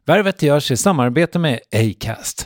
Värvet görs i samarbete med Acast.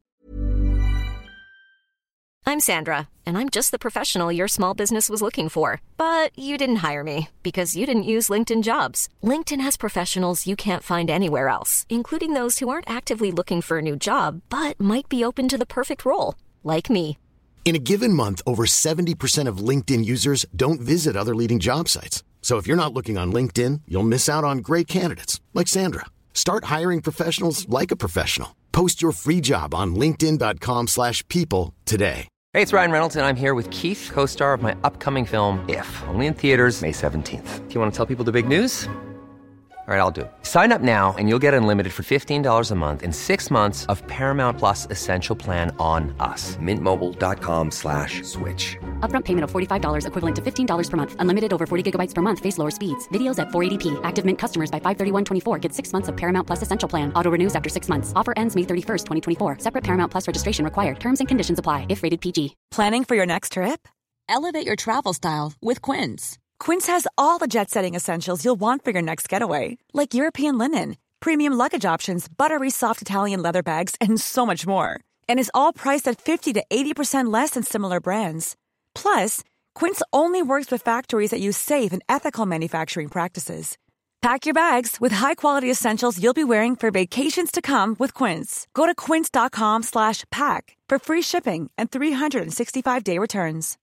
I'm Sandra, and I'm just the professional your small business was looking for. But you didn't hire me because you didn't use LinkedIn Jobs. LinkedIn has professionals you can't find anywhere else, including those who aren't actively looking for a new job, but might be open to the perfect role, like me. In a given month, over 70% of LinkedIn users don't visit other leading job sites. So if you're not looking on LinkedIn, you'll miss out on great candidates like Sandra. Start hiring professionals like a professional. Post your free job on linkedin.com/people today. Hey, it's Ryan Reynolds, and I'm here with Keith, co-star of my upcoming film, If, only in theaters May 17th. Do you want to tell people the big news? All right, I'll do it. Sign up now and you'll get unlimited for $15 a month and 6 months of Paramount Plus Essential Plan on us. MintMobile.com/switch. Upfront payment of $45 equivalent to $15 per month. Unlimited over 40 gigabytes per month. Face lower speeds. Videos at 480p. Active Mint customers by 531.24 get 6 months of Paramount Plus Essential Plan. Auto renews after 6 months. Offer ends May 31st, 2024. Separate Paramount Plus registration required. Terms and conditions apply if rated PG. Planning for your next trip? Elevate your travel style with Quince. Quince has all the jet-setting essentials you'll want for your next getaway, like European linen, premium luggage options, buttery soft Italian leather bags, and so much more. And is all priced at 50 to 80% less than similar brands. Plus, Quince only works with factories that use safe and ethical manufacturing practices. Pack your bags with high-quality essentials you'll be wearing for vacations to come with Quince. Go to quince.com/pack for free shipping and 365-day returns.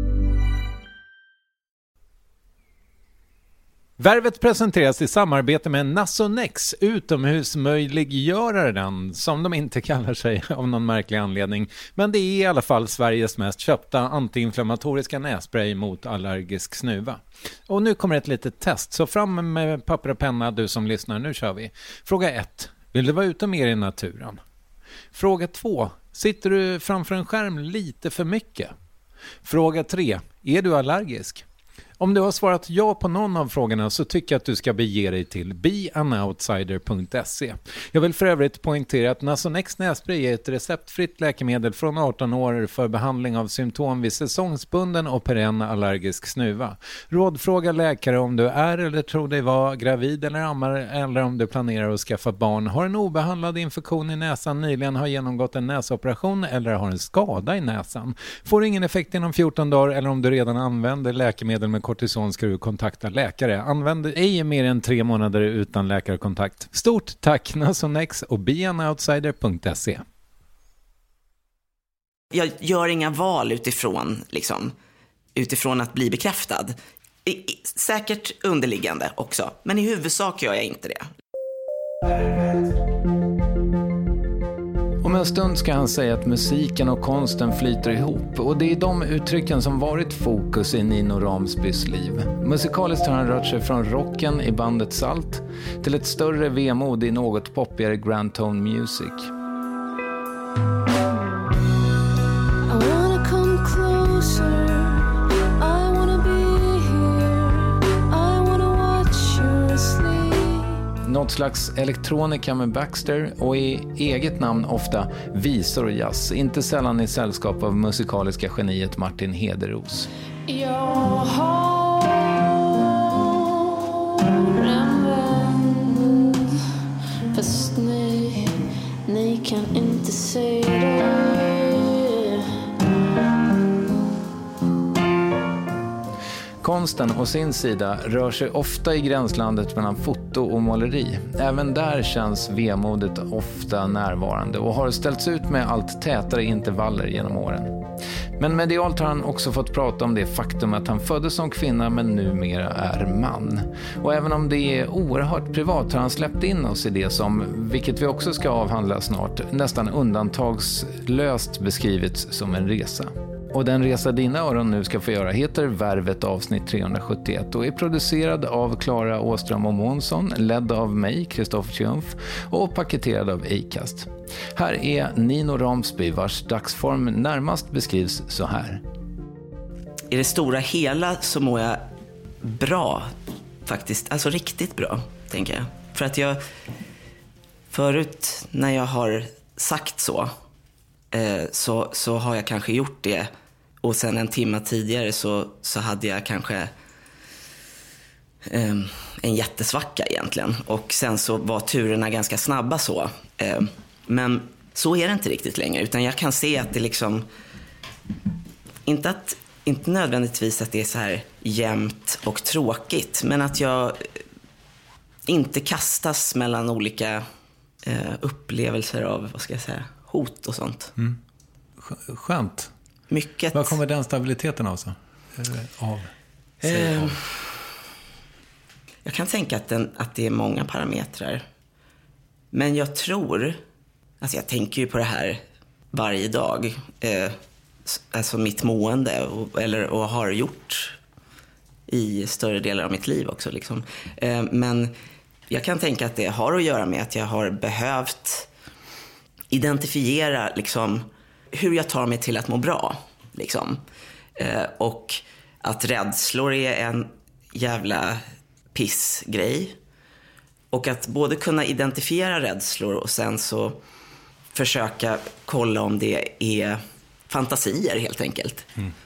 Värvet presenteras i samarbete med Nasonex, utomhusmöjliggöraren, som de inte kallar sig av någon märklig anledning. Men det är i alla fall Sveriges mest köpta antiinflammatoriska nässpray mot allergisk snuva. Och nu kommer ett litet test, så fram med papper och penna du som lyssnar, nu kör vi. Fråga 1. Vill du vara ute mer i naturen? Fråga 2. Sitter du framför en skärm lite för mycket? Fråga 3. Är du allergisk? Om du har svarat ja på någon av frågorna så tycker jag att du ska bege dig till beanoutsider.se. Jag vill för övrigt poängtera att Nasonex nässpray är ett receptfritt läkemedel från 18 år för behandling av symptom vid säsongsbunden och perenn allergisk snuva. Rådfråga läkare om du är eller tror dig vara gravid eller ammar, eller om du planerar att skaffa barn, har en obehandlad infektion i näsan, nyligen har genomgått en näsoperation eller har en skada i näsan. Får ingen effekt inom 14 dagar eller om du redan använder läkemedel med kortison ska du kontakta läkare. Använd ej mer än 3 månader utan läkarkontakt. Stort tack Nasonex och beanoutsider.se. Jag gör inga val utifrån att bli bekräftad. Säkert underliggande också, men i huvudsak gör jag inte det. Om en stund ska han säga att musiken och konsten flyter ihop, och det är de uttrycken som varit fokus i Nino Ramsbys liv. Musikaliskt har han rört sig från rocken i bandet Salt till ett större vemod i något poppigare Grand Tone Music. Något slags elektronika med Baxter och i eget namn ofta visor och jazz. Inte sällan i sällskap av musikaliska geniet Martin Hederos. Jag har en vän, fast ni kan inte se det. Konsten å sin sida rör sig ofta i gränslandet mellan foto och måleri. Även där känns vemodet ofta närvarande och har ställts ut med allt tätare intervaller genom åren. Men medialt har han också fått prata om det faktum att han föddes som kvinna men numera är man. Och även om det är oerhört privat har han släppt in oss i det som, vilket vi också ska avhandla snart, nästan undantagslöst beskrivits som en resa. Och den resa dina öron nu ska få göra heter Värvet avsnitt 371 och är producerad av Klara Åström och Månsson, ledd av mig, Kristoffer Triumf, och paketerad av Acast. Här är Nino Ramsby, vars dagsform närmast beskrivs så här. I det stora hela så mår jag bra, faktiskt. Alltså riktigt bra, tänker jag. För att jag förut när jag har sagt så har jag kanske gjort det. Och sen en timme tidigare så hade jag kanske en jättesvacka egentligen. Och sen så var turerna ganska snabba så. Men så är det inte riktigt längre. Utan jag kan se att det liksom... Inte nödvändigtvis att det är så här jämnt och tråkigt. Men att jag inte kastas mellan olika upplevelser av, vad ska jag säga, hot och sånt. Skönt. Mycket. Vad kommer den stabiliteten av så? Jag kan tänka att det är många parametrar. Men jag tror, alltså jag tänker ju på det här varje dag. Alltså mitt mående och har gjort i större delar av mitt liv också liksom. Men jag kan tänka att det har att göra med att jag har behövt identifiera liksom hur jag tar mig till att må bra liksom. Och att rädslor är en jävla pissgrej. Och att både kunna identifiera rädslor och sen så försöka kolla om det är fantasier helt enkelt.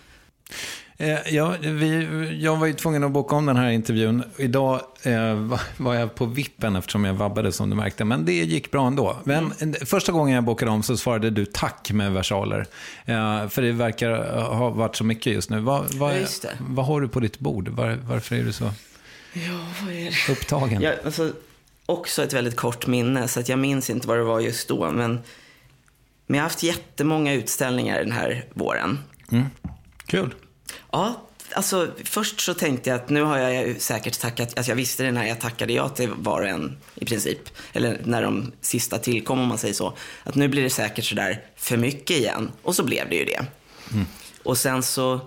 Jag var ju tvungen att boka om den här intervjun. Idag var jag på vippen eftersom jag vabbade som du märkte. Men det gick bra ändå. Men första gången jag bokade om så svarade du tack med versaler. För det verkar ha varit så mycket just nu. Vad har du på ditt bord? Varför är du så upptagen? Ja, alltså, också ett väldigt kort minne. Så att jag minns inte vad det var just då. Men jag har haft jättemånga utställningar den här våren. Kul. Ja, alltså först så tänkte jag att nu har jag ju säkert tackat, alltså jag visste det när jag tackade ja till var och en i princip, eller när de sista tillkom om man säger så, att nu blir det säkert så där för mycket igen, och så blev det ju det. Och sen så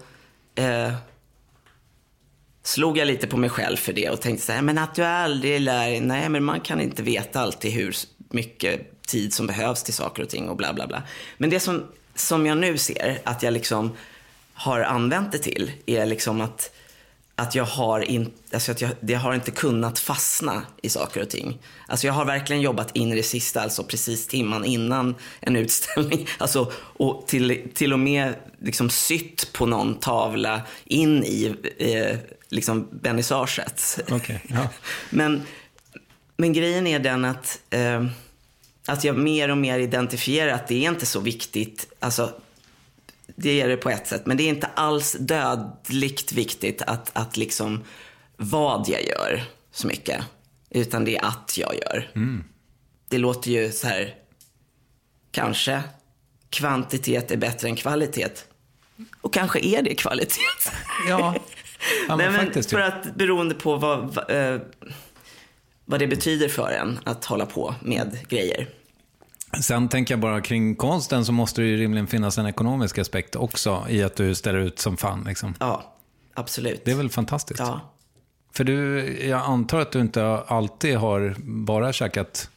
slog jag lite på mig själv för det och tänkte så här, men att du aldrig nej men man kan inte veta alltid hur mycket tid som behövs till saker och ting och bla bla bla. Men det som jag nu ser att jag liksom har använt det till är liksom att jag har det har inte kunnat fastna i saker och ting. Alltså jag har verkligen jobbat in i det sista, alltså precis timman innan en utställning, alltså, och till och med liksom sytt på någon tavla in i liksom vernissaget. Okay, ja. Men grejen är den att jag mer och mer identifierar att det är inte så viktigt, alltså det är det på ett sätt, men det är inte alls dödligt viktigt att liksom vad jag gör så mycket, utan det är att jag gör. Det låter ju så här, kanske kvantitet är bättre än kvalitet, och kanske är det kvalitet. Ja, men faktiskt för att beroende på vad det betyder för en att hålla på med grejer. Sen tänker jag bara kring konsten, så måste det ju rimligen finnas en ekonomisk aspekt också i att du ställer ut som fan liksom. Ja, absolut. Det är väl fantastiskt. Ja. För jag antar att du inte alltid har bara käkat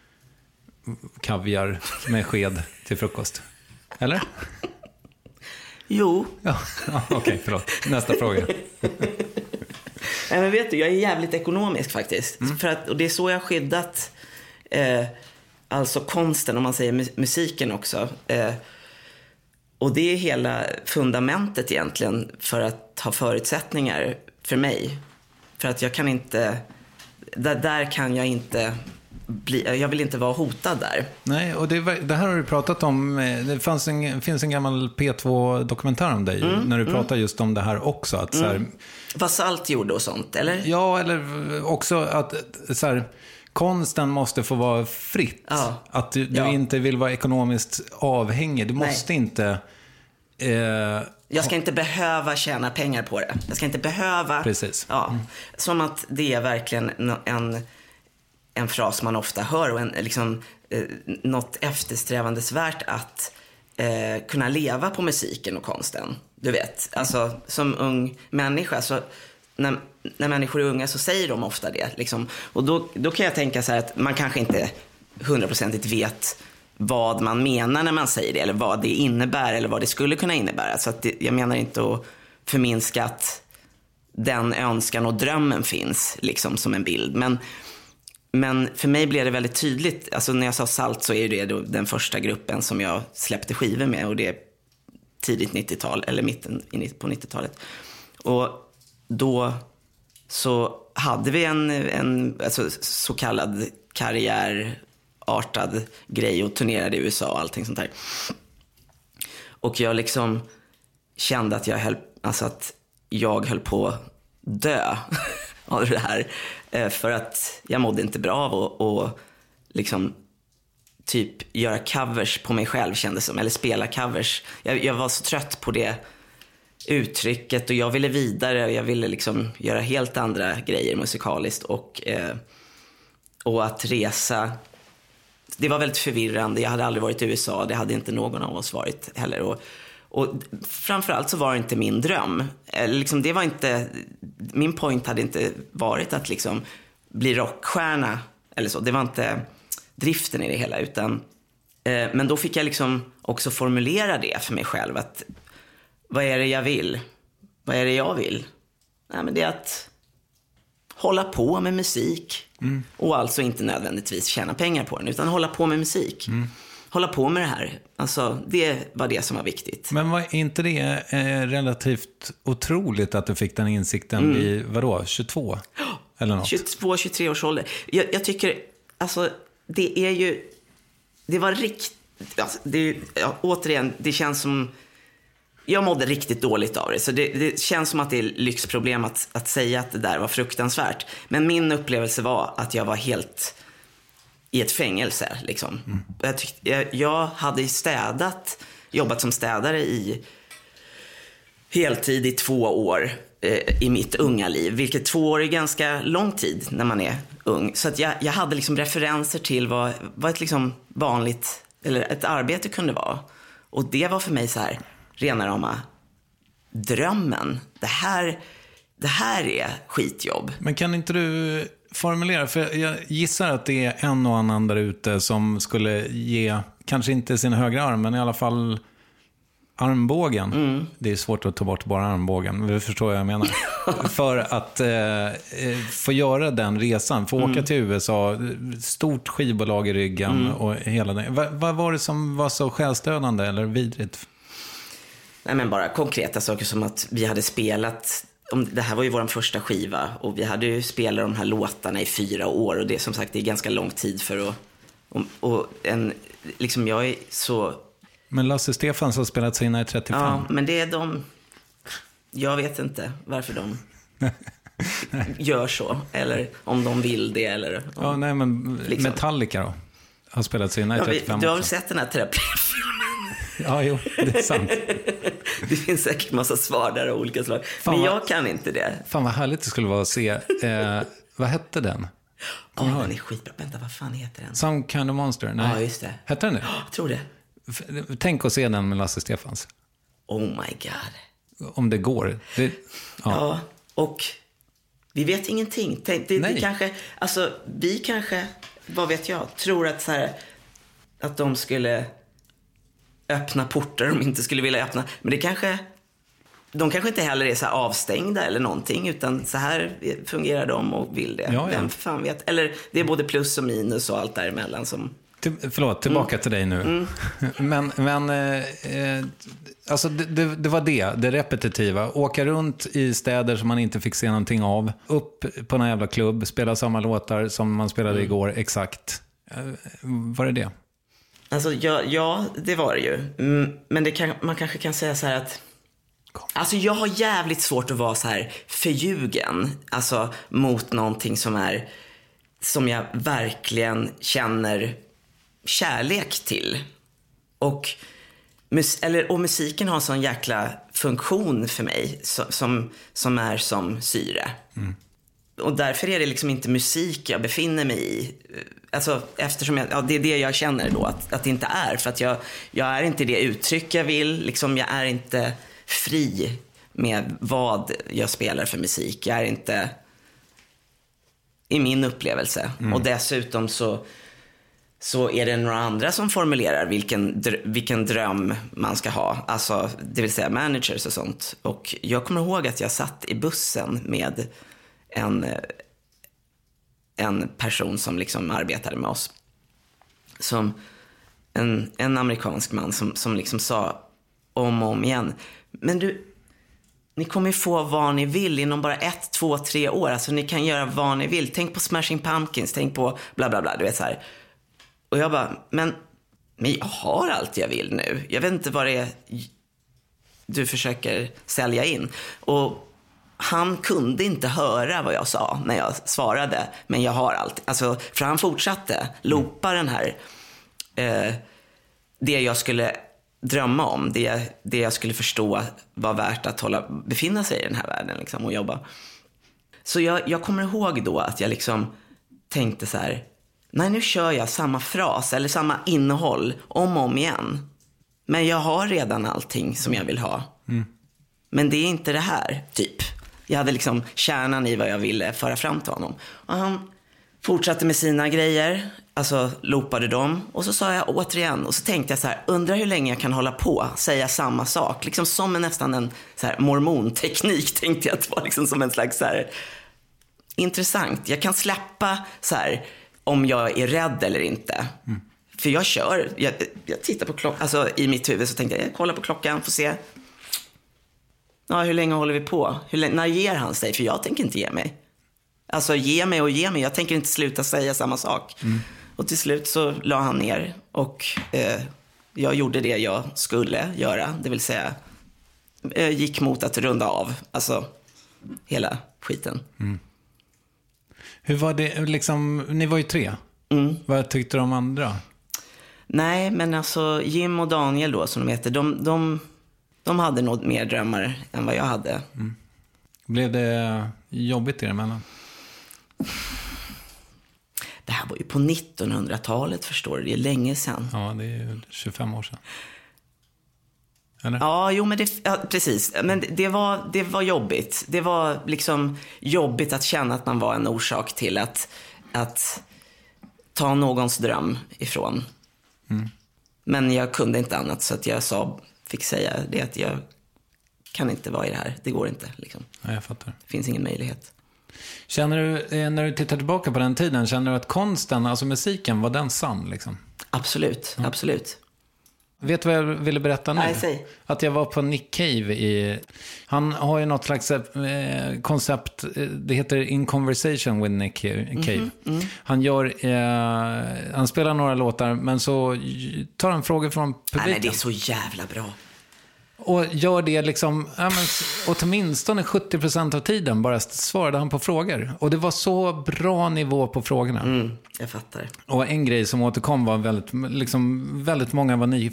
kaviar med sked till frukost. Eller? Jo. Ja, okej, förlåt. Nästa fråga. Nej, men vet du, jag är jävligt ekonomisk faktiskt. Och det är så jag har skyddat alltså konsten, om man säger musiken också. Och det är hela fundamentet egentligen för att ha förutsättningar för mig. För att jag kan inte, där kan jag inte jag vill inte vara hotad där. Nej, och det här har du pratat om. Det finns en gammal P2-dokumentär om dig när du pratar just om det här också. Att, så här, vad Salt gjorde och sånt, eller? Ja, eller också att så här, konsten måste få vara fritt. Ja. Att du inte vill vara ekonomiskt avhängig. Du måste inte... jag ska inte behöva tjäna pengar på det. Jag ska inte behöva... Precis. Ja. Som att det är verkligen en fras man ofta hör. Och liksom, något eftersträvandesvärt att kunna leva på musiken och konsten. Du vet, alltså som ung människa så... När människor är unga så säger de ofta det liksom. Och då kan jag tänka så här att man kanske inte 100% vet vad man menar när man säger det, eller vad det innebär, eller vad det skulle kunna innebära. Så att jag menar inte att förminska att den önskan och drömmen finns liksom som en bild. Men för mig blev det väldigt tydligt, alltså när jag sa Salt så är det då den första gruppen som jag släppte skivor med, och det är tidigt 90-tal eller mitten på 90-talet. Och då så hade vi en alltså, så kallad karriärartad grej och turnerade i USA och allting sånt där. Och jag liksom kände att jag höll på att dö av det här. För att jag mådde inte bra av och liksom typ göra covers på mig själv, kändes som. Eller spela covers. Jag var så trött på det uttrycket och jag ville vidare. Och jag ville liksom göra helt andra grejer musikaliskt. Och att resa, det var väldigt förvirrande. Jag hade aldrig varit i USA, det hade inte någon av oss varit heller. Och framförallt så var det inte min dröm. Liksom, det var inte, min point hade inte varit att liksom bli rockstjärna eller så. Det var inte driften i det hela, utan men då fick jag liksom också formulera det för mig själv, att vad är det jag vill? Vad är det jag vill? Nej, men det är att hålla på med musik och alltså inte nödvändigtvis tjäna pengar på den, utan hålla på med musik. Hålla på med det här. Alltså, det var det som var viktigt. Men var inte det relativt otroligt att du fick den insikten vid, vadå, 22? Eller något? 22-23 års ålder. Jag tycker, alltså, det är ju, det var riktigt, alltså, återigen, det känns som, jag mådde riktigt dåligt av det. Så det känns som att det är lyxproblem att säga att det där var fruktansvärt. Men min upplevelse var att jag var helt i ett fängelse liksom. Jag hade jobbat som städare i heltid i 2 år i mitt unga liv, vilket 2 år är ganska lång tid när man är ung. Så att jag hade liksom referenser till vad ett liksom vanligt eller ett arbete kunde vara. Och det var för mig så här rena rama drömmen. Det här är skitjobb. Men kan inte du formulera, för jag gissar att det är en och annan där ute som skulle ge, kanske inte sin högra arm, men i alla fall armbågen. Det är svårt att ta bort bara armbågen, men du förstår vad jag menar. För att få göra den resan, få åka till USA, stort skivbolag i ryggen och hela den. Vad var det som var så själstödande eller vidrigt? Nej, men bara konkreta saker som att vi hade spelat, det här var ju vår första skiva och vi hade ju spelat de här låtarna i 4 år och det som sagt det är ganska lång tid för att liksom jag är så. Men Lasse Stefans har spelat sina i 35. Ja, men det är jag vet inte varför de gör så eller om de vill det eller om, ja, nej, men liksom. Metallica då har spelat sina i 35. Du har väl sett den här terapifilmen? Ja, jo, det är sant. Det finns säkert massa svar där av olika slag. Men jag kan inte det. Fan vad härligt det skulle vara att se. Vad hette den? Den är skitbra. Vänta, vad fan heter den? Some Kind of Monster? Nej. Ja, just det. Hette den det? Ja, jag tror det. Tänk att se den med Lasse Stefans. Oh my god. Om det går. Ja, och vi vet ingenting. Det kanske, alltså, vi kanske, vad vet jag, tror att så här, att de skulle öppna portar de inte skulle vilja öppna. Men de kanske inte heller är så här avstängda eller någonting, utan så här fungerar de och vill det. Ja. Vem fan vet? Eller det är både plus och minus och allt däremellan som. Tillbaka till dig nu. Men alltså det var det repetitiva. Åka runt i städer som man inte fick se någonting av. Upp på en jävla klubb, spela samma låtar som man spelade igår, exakt. Var det det? Alltså, ja, det var det ju. Men man kanske kan säga så här att alltså jag har jävligt svårt att vara så här förljugen. Alltså mot någonting som jag verkligen känner kärlek till. Och musiken har en sån jäkla funktion för mig som är som syre. Och därför är det liksom inte musik jag befinner mig i. Alltså, eftersom det är det jag känner då att det inte är. För att jag är inte det uttryck jag vill. Liksom, jag är inte fri med vad jag spelar för musik. Jag är inte i min upplevelse. Och dessutom så är det några andra som formulerar vilken dröm man ska ha. Alltså, det vill säga managers och sånt. Och jag kommer ihåg att jag satt i bussen med en person som liksom arbetade med oss. Som en amerikansk man som liksom sa om och om igen. Men ni kommer få vad ni vill inom bara 1, 2, 3 år. Alltså ni kan göra vad ni vill. Tänk på Smashing Pumpkins, tänk på bla bla bla, du vet så här. Och jag bara, men jag har allt jag vill nu. Jag vet inte vad det är du försöker sälja in. Och han kunde inte höra vad jag sa när jag svarade. Men jag har allt. Alltså, för han fortsatte loopa den här det jag skulle drömma om, det jag skulle förstå var värt att befinna sig i den här världen liksom, och jobba. Så jag kommer ihåg då att jag liksom tänkte så här: nej, nu kör jag samma fras eller samma innehåll om och om igen. Men jag har redan allting som jag vill ha. Men det är inte det här, typ. Jag hade liksom kärnan i vad jag ville föra fram till honom. Och han fortsatte med sina grejer, alltså loopade dem. Och så sa jag återigen, och så tänkte jag så här: undrar hur länge jag kan hålla på, säga samma sak. Liksom som nästan en så här mormonteknik, tänkte jag att det var liksom som en slags så här, intressant. Jag kan släppa så här, om jag är rädd eller inte. För jag kör, jag tittar på klockan, alltså i mitt huvud så tänkte jag kollar på klockan, får se. Ja, hur länge håller vi på? När ger han sig? För jag tänker inte ge mig. Alltså ge mig. Jag tänker inte sluta säga samma sak. Och till slut så la han ner. Och jag gjorde det jag skulle göra. Det vill säga gick mot att runda av. Alltså hela skiten. Hur var det liksom, ni var ju 3. Vad tyckte de andra? Nej, men alltså Jim och Daniel då, som de heter, de hade nog mer drömmar än vad jag hade. Blev det jobbigt emellan? Det här var ju på 1900-talet, förstår du. Det är länge sedan. Ja, det är ju 25 år sedan. Eller? Ja, jo, men precis. Men det var jobbigt. Det var liksom jobbigt att känna att man var en orsak till att ta någons dröm ifrån. Men jag kunde inte annat, så att jag fick säga det, att jag kan inte vara i det här. Det går inte liksom. Ja, jag fattar. Det finns ingen möjlighet. Känner du, när du tittar tillbaka på den tiden, känner du att konsten, alltså musiken, var den sann liksom? Absolut, absolut. Vet du vad jag ville berätta nu? Nej, säg. Att jag var på Nick Cave han har ju något slags koncept, det heter In Conversation with Nick Cave. Han spelar några låtar, men så tar han frågor från publiken. Nej, det är så jävla bra. Och gör det liksom, åtminstone 70% av tiden bara svarade han på frågor. Och det var så bra nivå på frågorna. Jag fattar. Och en grej som återkom var väldigt många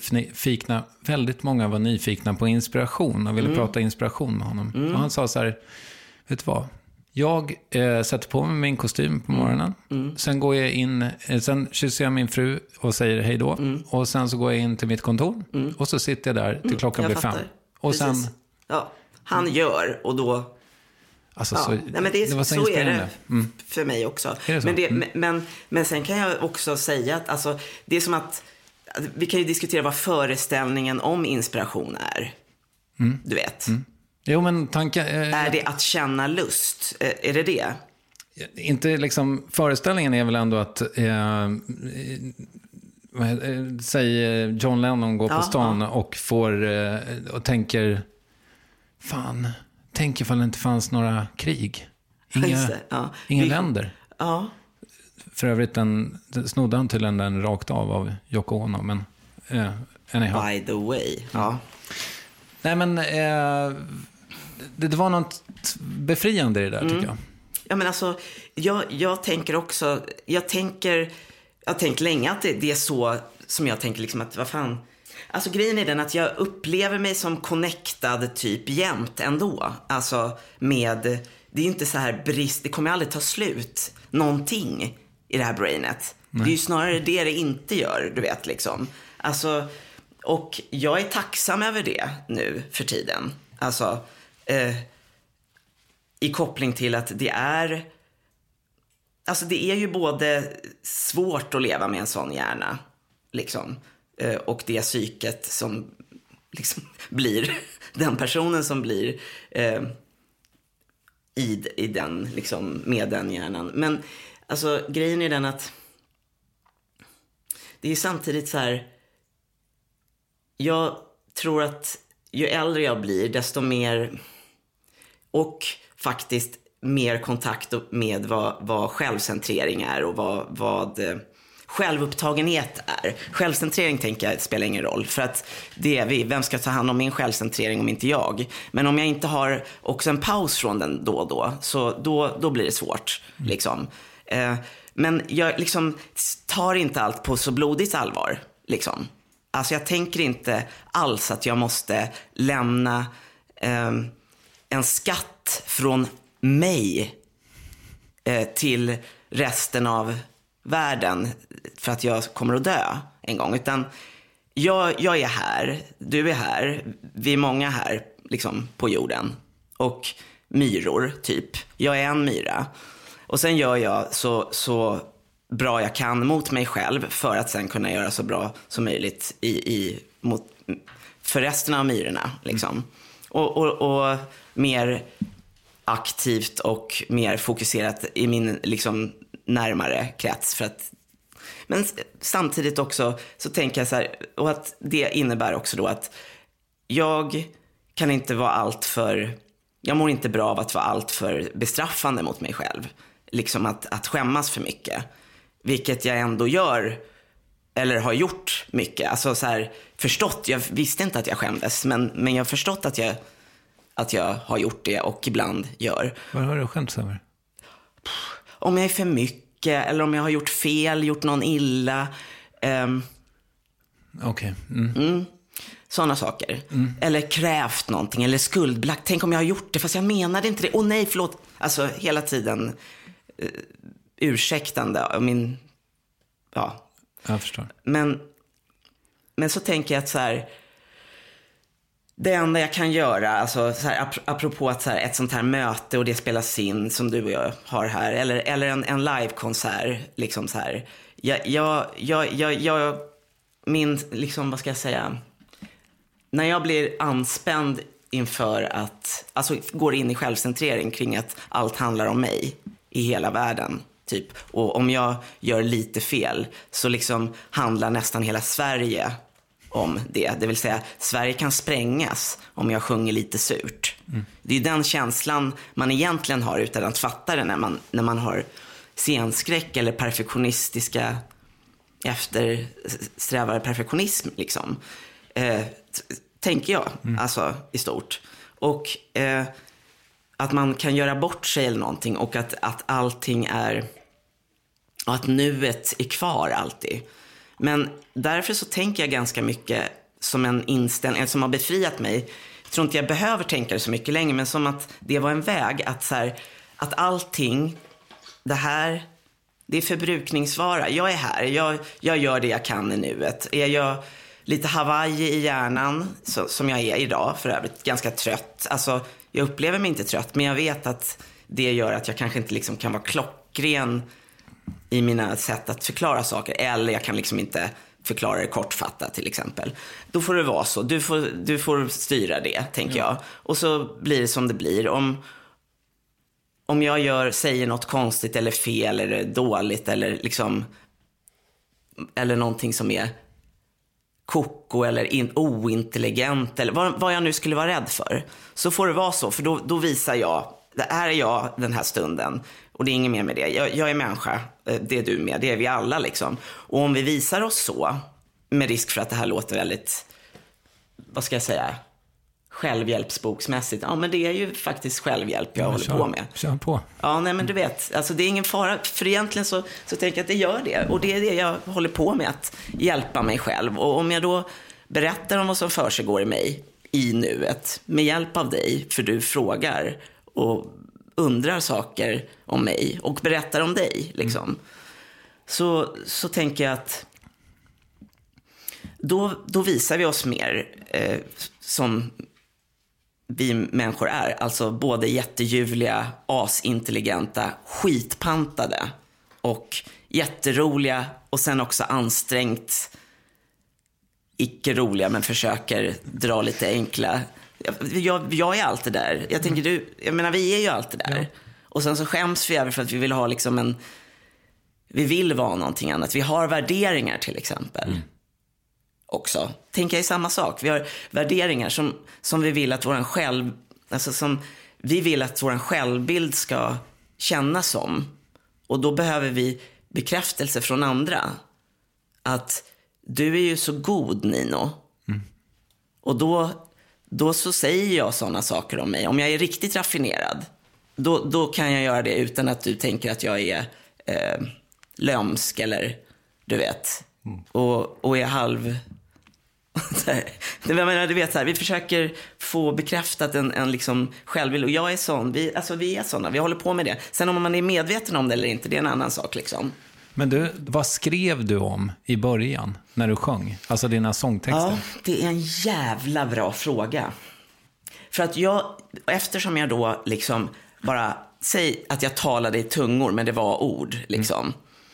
var nyfikna på inspiration och ville prata inspiration med honom. Och han sa så här: vet du vad? Jag sätter på mig min kostym på morgonen. Sen går jag in, sen kysser jag min fru och säger hej då. Och sen så går jag in till mitt kontor. Och så sitter jag där till klockan blir 5. Och precis. sen... Ja, han gör, och då... Alltså, ja. så, Nej, men det var så inspirerande. För mig också. Är det så? Men sen kan jag också säga att alltså, det är som att vi kan ju diskutera vad föreställningen om inspiration är. Du vet. Jo, men tanken... är det att känna lust? Är det det? Inte liksom, föreställningen är väl ändå att säger John Lennon går på stan och får och tänker, fan, tänk ifall det inte fanns några krig, inga länder. Ja. För övrigt snodde han tydligen den rakt av Yoko Ono, men anyhow. By the way. Ja. Nej, men det var något befriande i det där, tycker jag. Ja, men alltså, jag tänker också, jag har tänkt länge att det är så som jag tänker liksom, att vad fan. Alltså grejen är den att jag upplever mig som connectad typ jämt ändå. Alltså det är inte så här brist, det kommer aldrig ta slut någonting i det här brainet. Nej. Det är ju snarare det inte gör, du vet liksom. Alltså, och jag är tacksam över det nu för tiden. Alltså i koppling till att det är ju både svårt att leva med en sån hjärna liksom, och det psyket som liksom blir den personen som blir i den liksom, med den hjärnan. Men alltså grejen är den att det är samtidigt så här, jag tror att ju äldre jag blir, desto mer och faktiskt mer kontakt med vad självcentrering är och vad självupptagenhet är. Självcentrering tänker jag spelar ingen roll, för att det är vem ska ta hand om min självcentrering om inte jag? Men om jag inte har också en paus från den då och då, så då blir det svårt liksom. Men jag liksom tar inte allt på så blodigt allvar liksom. Alltså jag tänker inte alls att jag måste lämna en skatt från mig till resten av världen för att jag kommer att dö en gång. Utan jag är här, du är här, vi är många här liksom på jorden. Och myror typ. Jag är en myra. Och sen gör jag så bra jag kan mot mig själv för att sen kunna göra så bra som möjligt för resten av myrorna liksom. Och mer aktivt och mer fokuserat i min liksom närmare krets, för att, men samtidigt också så tänker jag så här, och att det innebär också då att jag kan inte vara jag mår inte bra av att vara allt för bestraffande mot mig själv, liksom att skämmas för mycket, vilket jag ändå gör eller har gjort mycket, alltså så här, förstått, jag visste inte att jag skämdes, men jag har förstått att jag har gjort det och ibland gör. Vad har du skämts över? Om jag är för mycket eller om jag har gjort fel, gjort någon illa. Okej. Sådana saker. Eller krävt någonting eller skuldbelagt. Tänk om jag har gjort det fast jag menade inte det. Åh nej, förlåt. Alltså hela tiden ursäktande. Ja. Jag förstår. Men så tänker jag att så här, det enda jag kan göra, alltså så här, apropå att så här, ett sånt här möte och det spelas in som du och jag har här, eller en livekonsert liksom så här. Jag min liksom, vad ska jag säga, när jag blir anspänd inför att, alltså går in i självcentrering kring att allt handlar om mig i hela världen typ, och om jag gör lite fel så liksom handlar nästan hela Sverige om det. Det vill säga, Sverige kan sprängas om jag sjunger lite surt. Det är den känslan man egentligen har utan att fatta det när man har scenskräck eller perfektionistiska eftersträvar perfektionism liksom. Tänker jag, alltså i stort. Och att man kan göra bort sig eller någonting, och att allting är, att nuet är kvar alltid. Men därför så tänker jag ganska mycket som en inställning som har befriat mig. Jag tror inte jag behöver tänka det så mycket längre, men som att det var en väg att, så här, att allting, det här, det är förbrukningsvara. Jag är här, jag gör det jag kan i nuet. Är jag lite Hawaii i hjärnan, som jag är idag för övrigt, ganska trött. Alltså, jag upplever mig inte trött, men jag vet att det gör att jag kanske inte liksom kan vara klockren i mina sätt att förklara saker, eller jag kan liksom inte förklara det kortfattat till exempel. Då får det vara så. Du får styra det, tänker jag. Och så blir det som det blir. Om jag säger något konstigt eller fel eller dåligt eller liksom, eller någonting som är koko eller ointelligent eller vad jag nu skulle vara rädd för, så får det vara så, för då visar jag, det här är jag den här stunden. Och det är inget mer med det. Jag är människa, det är du med, det är vi alla liksom. Och om vi visar oss så, med risk för att det här låter väldigt, vad ska jag säga, självhjälpsboksmässigt. Ja, men det är ju faktiskt självhjälp jag håller på med. Kör på. Ja, nej men du vet, alltså det är ingen fara. För egentligen så tänker jag att det gör det. Och det är det jag håller på med, att hjälpa mig själv. Och om jag då berättar om vad som försiggår i mig i nuet, med hjälp av dig, för du frågar och undrar saker om mig och berättar om dig liksom. Så tänker jag att då visar vi oss mer som vi människor är. Alltså både jätteljuvliga, asintelligenta, skitpantade och jätteroliga, och sen också ansträngt icke roliga, men försöker dra lite enkla. Jag är allt det där. Jag tänker jag menar, vi är ju allt det där. Ja. Och sen så skäms vi över för att vi vill ha liksom vi vill vara någonting annat. Vi har värderingar till exempel. Också. Tänker jag i samma sak. Vi har värderingar som vi vill att våran själv, alltså som vi vill att vår självbild ska kännas som. Och då behöver vi bekräftelse från andra. Att du är ju så god, Nino. Och då så säger jag sådana saker om mig. Om jag är riktigt raffinerad, då kan jag göra det utan att du tänker att jag är lömsk eller du vet. Och är halv... Jag menar, du vet, så här, vi försöker få bekräftat en liksom självbild. Och jag är sån, vi är såna, vi håller på med det. Sen om man är medveten om det eller inte, det är en annan sak liksom. Men du, vad skrev du om i början när du sjöng? Alltså dina sångtexter. Ja, det är en jävla bra fråga. För att eftersom jag då liksom bara, säg att jag talade i tungor men det var ord liksom.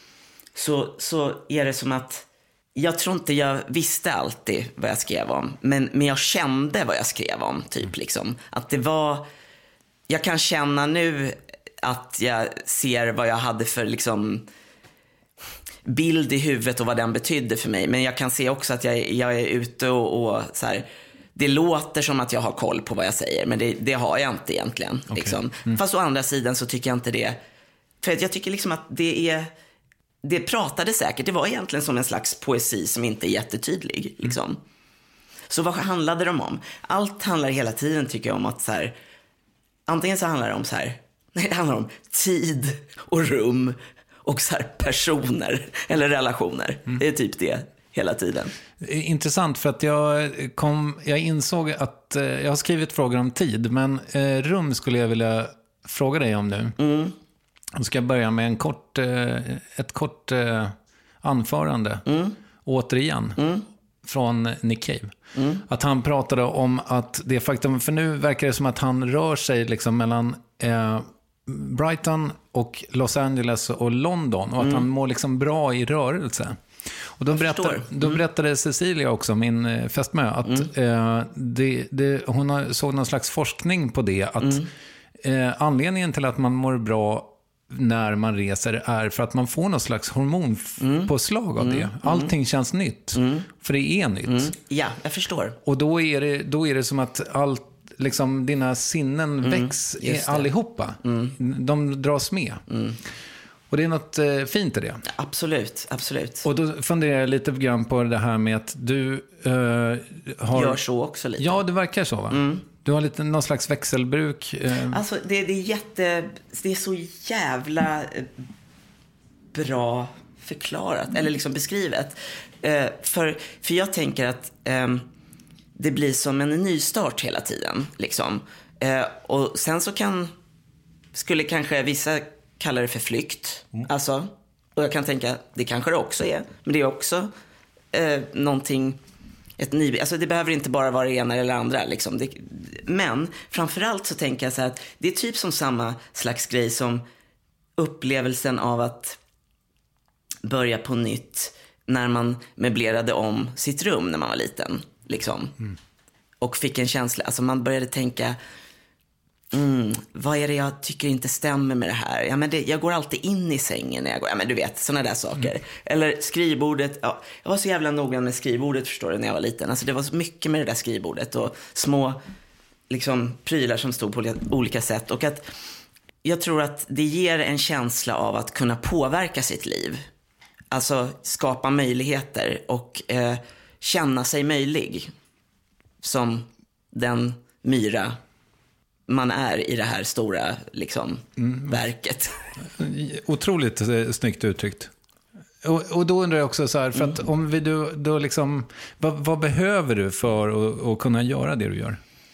Så är det som att jag tror inte jag visste alltid vad jag skrev om. Men jag kände vad jag skrev om typ liksom. Att det var, jag kan känna nu att jag ser vad jag hade för liksom bild i huvudet och vad den betydde för mig. Men jag kan se också att jag är ute och så här, det låter som att jag har koll på vad jag säger. Men det har jag inte egentligen. Okay. Liksom. Fast å andra sidan så tycker jag inte det. För jag tycker liksom att det pratade säkert. Det var egentligen som en slags poesi som inte är jättetydlig. Liksom. Så vad handlade de om? Allt handlar hela tiden tycker jag om att så här, antingen så handlar det om så här, nej, det handlar om tid och rum och så här personer eller relationer. Det är typ det hela tiden. Intressant, för att jag insåg att jag har skrivit frågor om tid, men rum skulle jag vilja fråga dig om nu. Jag ska börja med ett kort anförande. Återigen. Från Nick Cave. Att han pratade om att det faktum, för nu verkar det som att han rör sig liksom mellan Brighton och Los Angeles och London, och att han mår liksom bra i rörelse. Och då berättade Cecilia också, min fästmö, att hon såg någon slags forskning på det, att anledningen till att man mår bra när man reser är för att man får någon slags hormonpåslag av det. Allting känns nytt, för det är nytt. Ja, jag förstår. Och då är det som att allt, liksom, dina sinnen väcks allihopa. De dras med. Och det är något fint i det. Absolut, absolut. Och då funderar jag lite grann på det här med att du gör så också lite. Ja, det verkar så, va? Du har någon slags växelbruk. Alltså, det är så jävla bra förklarat, eller liksom beskrivet. För jag tänker att det blir som en nystart hela tiden. Liksom. Och sen så skulle kanske vissa kalla det för flykt. Alltså, och jag kan tänka, det kanske det också är. Men det är också någonting, alltså det behöver inte bara vara det ena eller andra. Liksom. Men framförallt så tänker jag så här att det är typ som samma slags grej som upplevelsen av att börja på nytt när man möblerade om sitt rum när man var liten. Liksom. Och fick en känsla, alltså man började tänka, vad är det jag tycker inte stämmer med det här? Ja, men jag går alltid in i sängen när jag går. Ja, men du vet, såna där saker. Eller skrivbordet. Ja, jag var så jävla noggrann med skrivbordet, förstår du, när jag var liten. Alltså det var så mycket med det där skrivbordet. Och små liksom, prylar som stod på olika sätt. Och att jag tror att det ger en känsla av att kunna påverka sitt liv. Alltså skapa möjligheter och känna sig möjlig. Som den myra man är i det här stora liksom, verket. Otroligt snyggt uttryckt. Och då undrar jag också så här, för att om vi då liksom, vad behöver du för att kunna göra det du gör?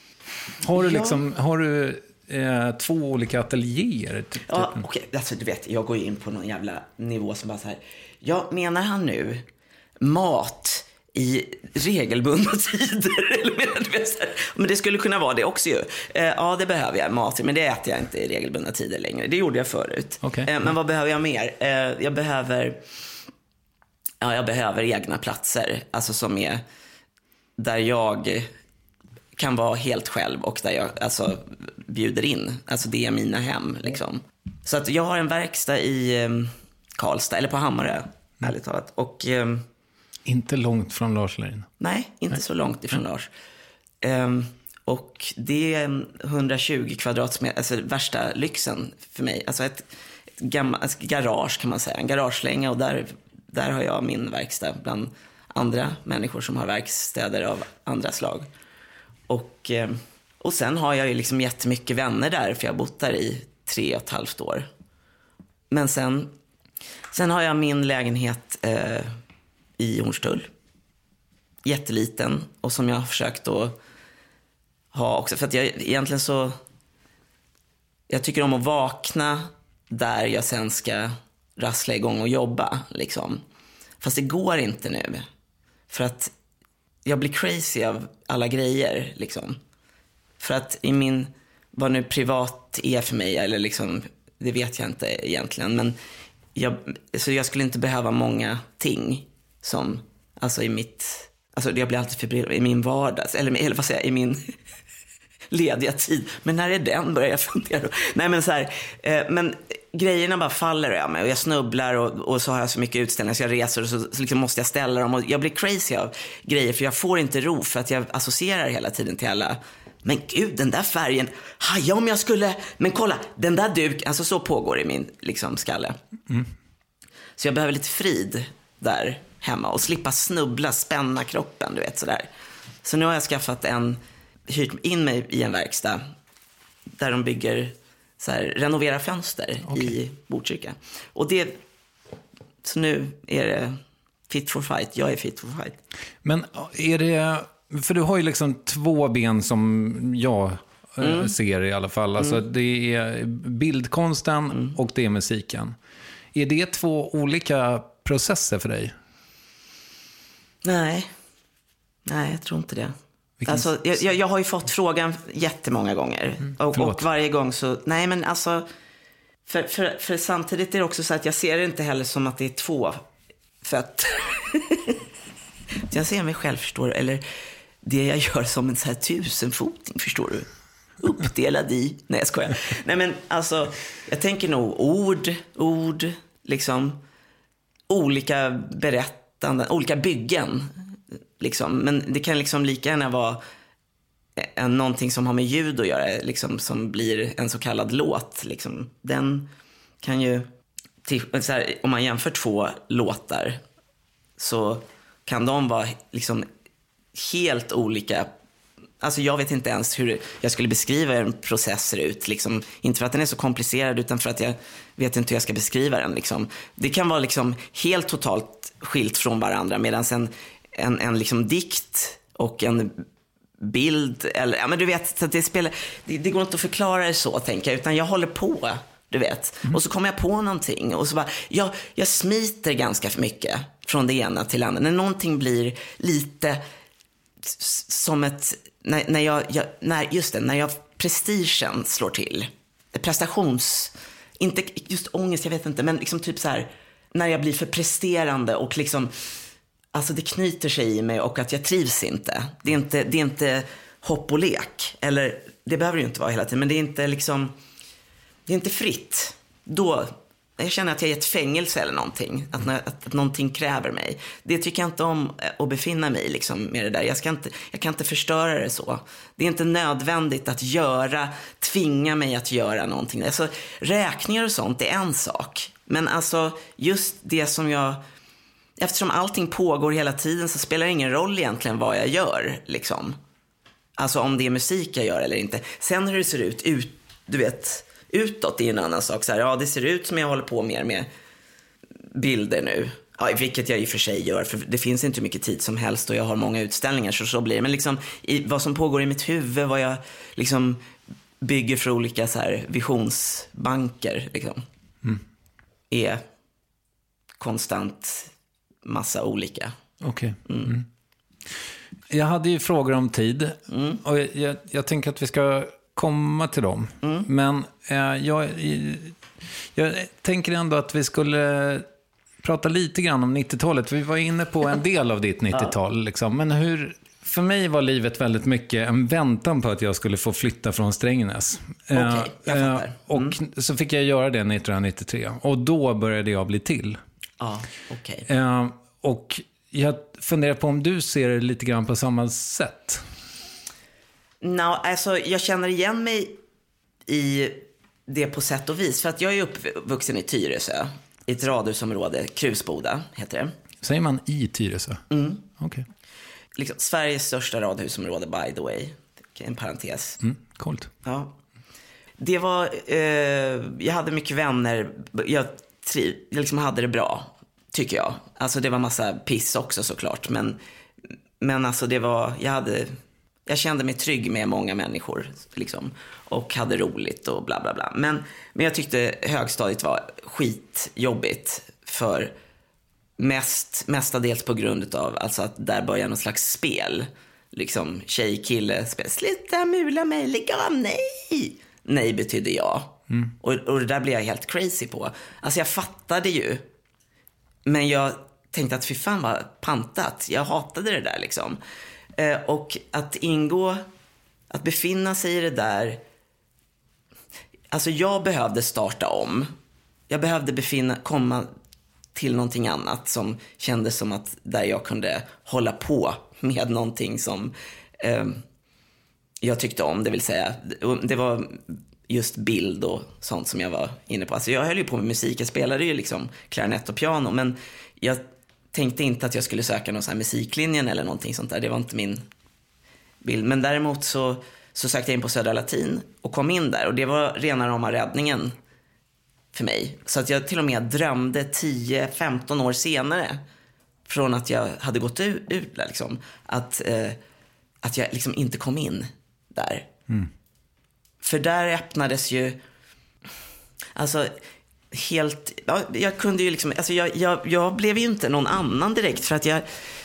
Har du två olika ateljéer? Ja, okej. Alltså, du vet, jag går in på någon jävla nivå som bara så här. Ja, menar han nu mat i regelbundna tider? Eller men det skulle kunna vara det också ju. Ja, det behöver jag, mat, men det äter jag inte i regelbundna tider längre. Det gjorde jag förut. Okay. Men vad behöver jag mer? Jag behöver egna platser. Alltså som är där jag kan vara helt själv och där jag alltså bjuder in. Alltså det är mina hem liksom. Så att jag har en verkstad i Karlstad, eller på Hammarö, ärligt talat. Och inte långt från Lars Lerin. Nej, inte så långt ifrån Lars. Och det är 120 kvadratmeter, alltså värsta lyxen för mig. Alltså ett gammalt garage kan man säga, en garagelänga, och där har jag min verkstad bland andra människor som har verkstäder av andra slag. Och sen har jag ju liksom jättemycket vänner där, för jag har bott där i 3,5 år. Men sen har jag min lägenhet i Hornstull. Jätteliten, och som jag har försökt att ha också. För att jag egentligen så... Jag tycker om att vakna där jag sen ska rassla igång och jobba. Liksom. Fast det går inte nu. För att jag blir crazy av alla grejer. Liksom. För att i min... Vad nu privat är för mig, eller liksom... Det vet jag inte egentligen. Men jag skulle inte behöva många ting som... Alltså i mitt... Alltså jag blir alltid förbryllad i min vardag. Eller vad säger jag, i min lediga tid. Men när är den, börjar jag fundera. Nej men så här... men grejerna bara faller över mig. Och jag snubblar och så har jag så mycket utställningar. Så jag reser och så liksom måste jag ställa dem. Och jag blir crazy av grejer. För jag får inte ro. För att jag associerar hela tiden till alla... Men gud, den där färgen. Haja om jag skulle... Men kolla, den där duk... Alltså så pågår i min liksom, skalle. Så jag behöver lite frid där hemma. Och slippa snubbla, spänna kroppen, du vet sådär. Så nu har jag hyrt in mig i en verkstad. Där de bygger... Så här, renovera fönster i Botkyrka. Och det... Så nu är det fit for fight. Jag är fit for fight. Men är det... För du har ju liksom 2 ben som jag ser i alla fall. Alltså det är bildkonsten och det är musiken. Är det 2 olika processer för dig? Nej, jag tror inte det. Alltså, jag har ju fått frågan jättemånga gånger. Och varje gång så... Nej, men alltså... För samtidigt är det också så att jag ser det inte heller som att det är 2 fötter. Jag ser mig själv, förstår du. Eller det jag gör som en så här 1000-foting, förstår du. Uppdelad i... Nej, jag skojar. Nej, men alltså... Jag tänker nog ord, liksom... Olika berättanden, olika byggen... Liksom. Men det kan liksom lika gärna vara någonting som har med ljud att göra, liksom, som blir en så kallad låt. Liksom. Den kan ju, så här, om man jämför 2 låtar så kan de vara liksom helt olika. Alltså jag vet inte ens hur jag skulle beskriva hur en process ser ut. Liksom. Inte för att den är så komplicerad, utan för att jag vet inte hur jag ska beskriva den. Liksom. Det kan vara liksom helt totalt skilt från varandra, medan en liksom dikt och en bild, eller ja, men du vet, så det går inte att förklara det så, tänker jag, utan jag håller på, du vet. Och så kommer jag på någonting och så bara, jag smiter ganska för mycket från det ena till det andra. När någonting blir lite som ett, när jag prestigen slår till, inte just ångest, jag vet inte, men liksom typ så här, när jag blir för presterande och liksom, alltså det knyter sig i mig och att jag trivs inte. Det är inte hopp och lek. Eller, det behöver det ju inte vara hela tiden. Men det är inte liksom... Det är inte fritt. Då... Jag känner att jag är i ett fängelse eller någonting. Att någonting kräver mig. Det tycker jag inte om att befinna mig liksom med det där. Jag kan inte förstöra det så. Det är inte nödvändigt att tvinga mig att göra någonting. Alltså, räkningar och sånt är en sak. Men alltså, just det som jag... Eftersom allting pågår hela tiden så spelar det ingen roll egentligen vad jag gör, liksom. Alltså om det är musik jag gör eller inte. Sen hur det ser ut, du vet, utåt är en annan sak. Så här, ja, det ser ut som jag håller på mer med bilder nu. Ja, vilket jag i och för sig gör, för det finns inte mycket tid som helst och jag har många utställningar, så blir det. Men liksom, vad som pågår i mitt huvud, vad jag liksom bygger för olika så här visionsbanker, liksom, är konstant... massa olika. Okej. Jag hade ju frågor om tid. Och jag tänker att vi ska komma till dem. Men jag tänker ändå att vi skulle prata lite grann om 90-talet. Vi var inne på en del av ditt 90-tal. Liksom. Men för mig var livet väldigt mycket en väntan på att jag skulle få flytta från Strängnäs. Okej, jag fattar. Och så fick jag göra det 1993. Och då började jag bli till. Ja, okej. Och jag funderar på om du ser det lite grann på samma sätt. Alltså jag känner igen mig i det på sätt och vis. För att jag är uppvuxen i Tyresö, i ett radhusområde, Krusboda heter det. Säger man i Tyresö? Okej. Liksom, Sveriges största radhusområde, by the way. En parentes. Coolt. Ja. Det var, jag hade mycket vänner. Jag liksom hade det bra, tycker jag. Alltså det var massa piss också såklart. Men alltså det var, jag kände mig trygg med många människor liksom, och hade roligt och bla bla bla. Men jag tyckte högstadiet var skitjobbigt för mestadels på grund av alltså att där började någon slags spel. Liksom tjej-kille spel. Sluta mula mig, lägg av, nej. Nej betydde ja. Och det där blev jag helt crazy på. Alltså jag fattade ju. Men jag tänkte att fy fan vad pantat. Jag hatade det där liksom. Och att befinna sig i det där. Alltså jag behövde starta om. Jag behövde komma till någonting annat som kändes som att där jag kunde hålla på med någonting som jag tyckte om, det vill säga det var just bild och sånt som jag var inne på. Alltså jag höll ju på med musik, jag spelade ju liksom klarinett och piano, men jag tänkte inte att jag skulle söka någon sån här musiklinjen eller någonting sånt där, det var inte min bild. Men däremot så sökte jag in på Södra Latin och kom in där, och det var rena rama räddningen för mig. Så att jag till och med drömde 10-15 år senare, från att jag hade gått ut där liksom, att jag liksom inte kom in där. För där öppnades ju alltså helt, ja, jag kunde ju liksom, alltså jag blev ju inte någon annan direkt, för att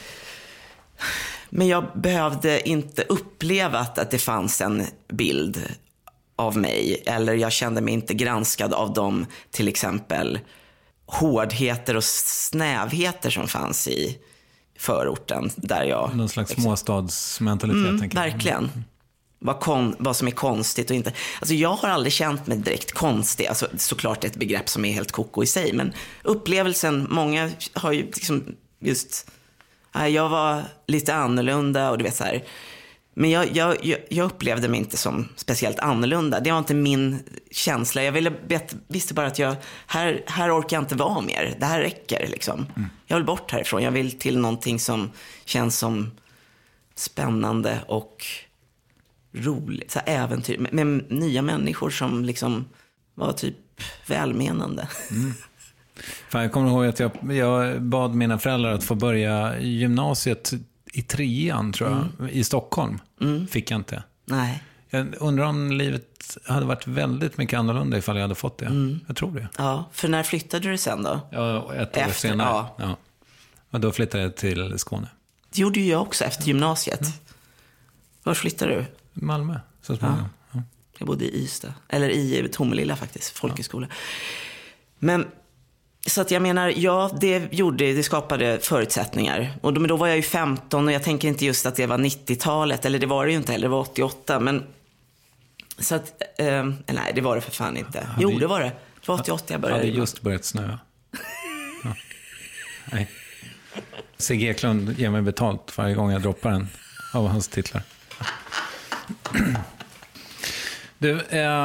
men jag behövde inte uppleva att det fanns en bild av mig, eller jag kände mig inte granskad av de till exempel hårdheter och snävheter som fanns i förorten där jag... Någon slags småstadsmentalitet. Verkligen. Vad som är konstigt och inte. Alltså jag har aldrig känt mig direkt konstig. Alltså såklart ett begrepp som är helt koko i sig, men upplevelsen, många har ju liksom just... Jag var lite annorlunda och du vet så här. Men jag upplevde mig inte som speciellt annorlunda. Det var inte min känsla. Jag visste bara att här orkar jag inte vara mer. Det här räcker liksom. Jag vill bort härifrån. Jag vill till någonting som känns som spännande och roligt. Så här äventyr. Med nya människor som liksom var typ välmenande. Fan, jag kommer ihåg att jag bad mina föräldrar att få börja gymnasiet i 3:an, tror jag, i Stockholm. Fick jag inte. Nej. Jag undrar om livet hade varit väldigt mycket annorlunda ifall jag hade fått det. Jag tror det. Ja, för när flyttade du sen då? Ja, ett år senare. Ja. Och då flyttade jag till Skåne. Det gjorde ju jag också efter gymnasiet. Var flyttade du? Malmö, så småningom. Ja. Jag bodde i Ystad. Eller i Tomelilla faktiskt, folkhögskola. Men... Så att jag menar, ja, det skapade förutsättningar. Och då var jag ju 15 och jag tänker inte just att det var 90-talet. Eller det var det ju inte heller, det var 88. Men så att, nej, det var det för fan inte. Jo, det var det. Det var 88 jag började. Det hade just börjat snöa. Ja. Nej. Sigge Eklund ger mig betalt varje gång jag droppar en av hans titlar. Du,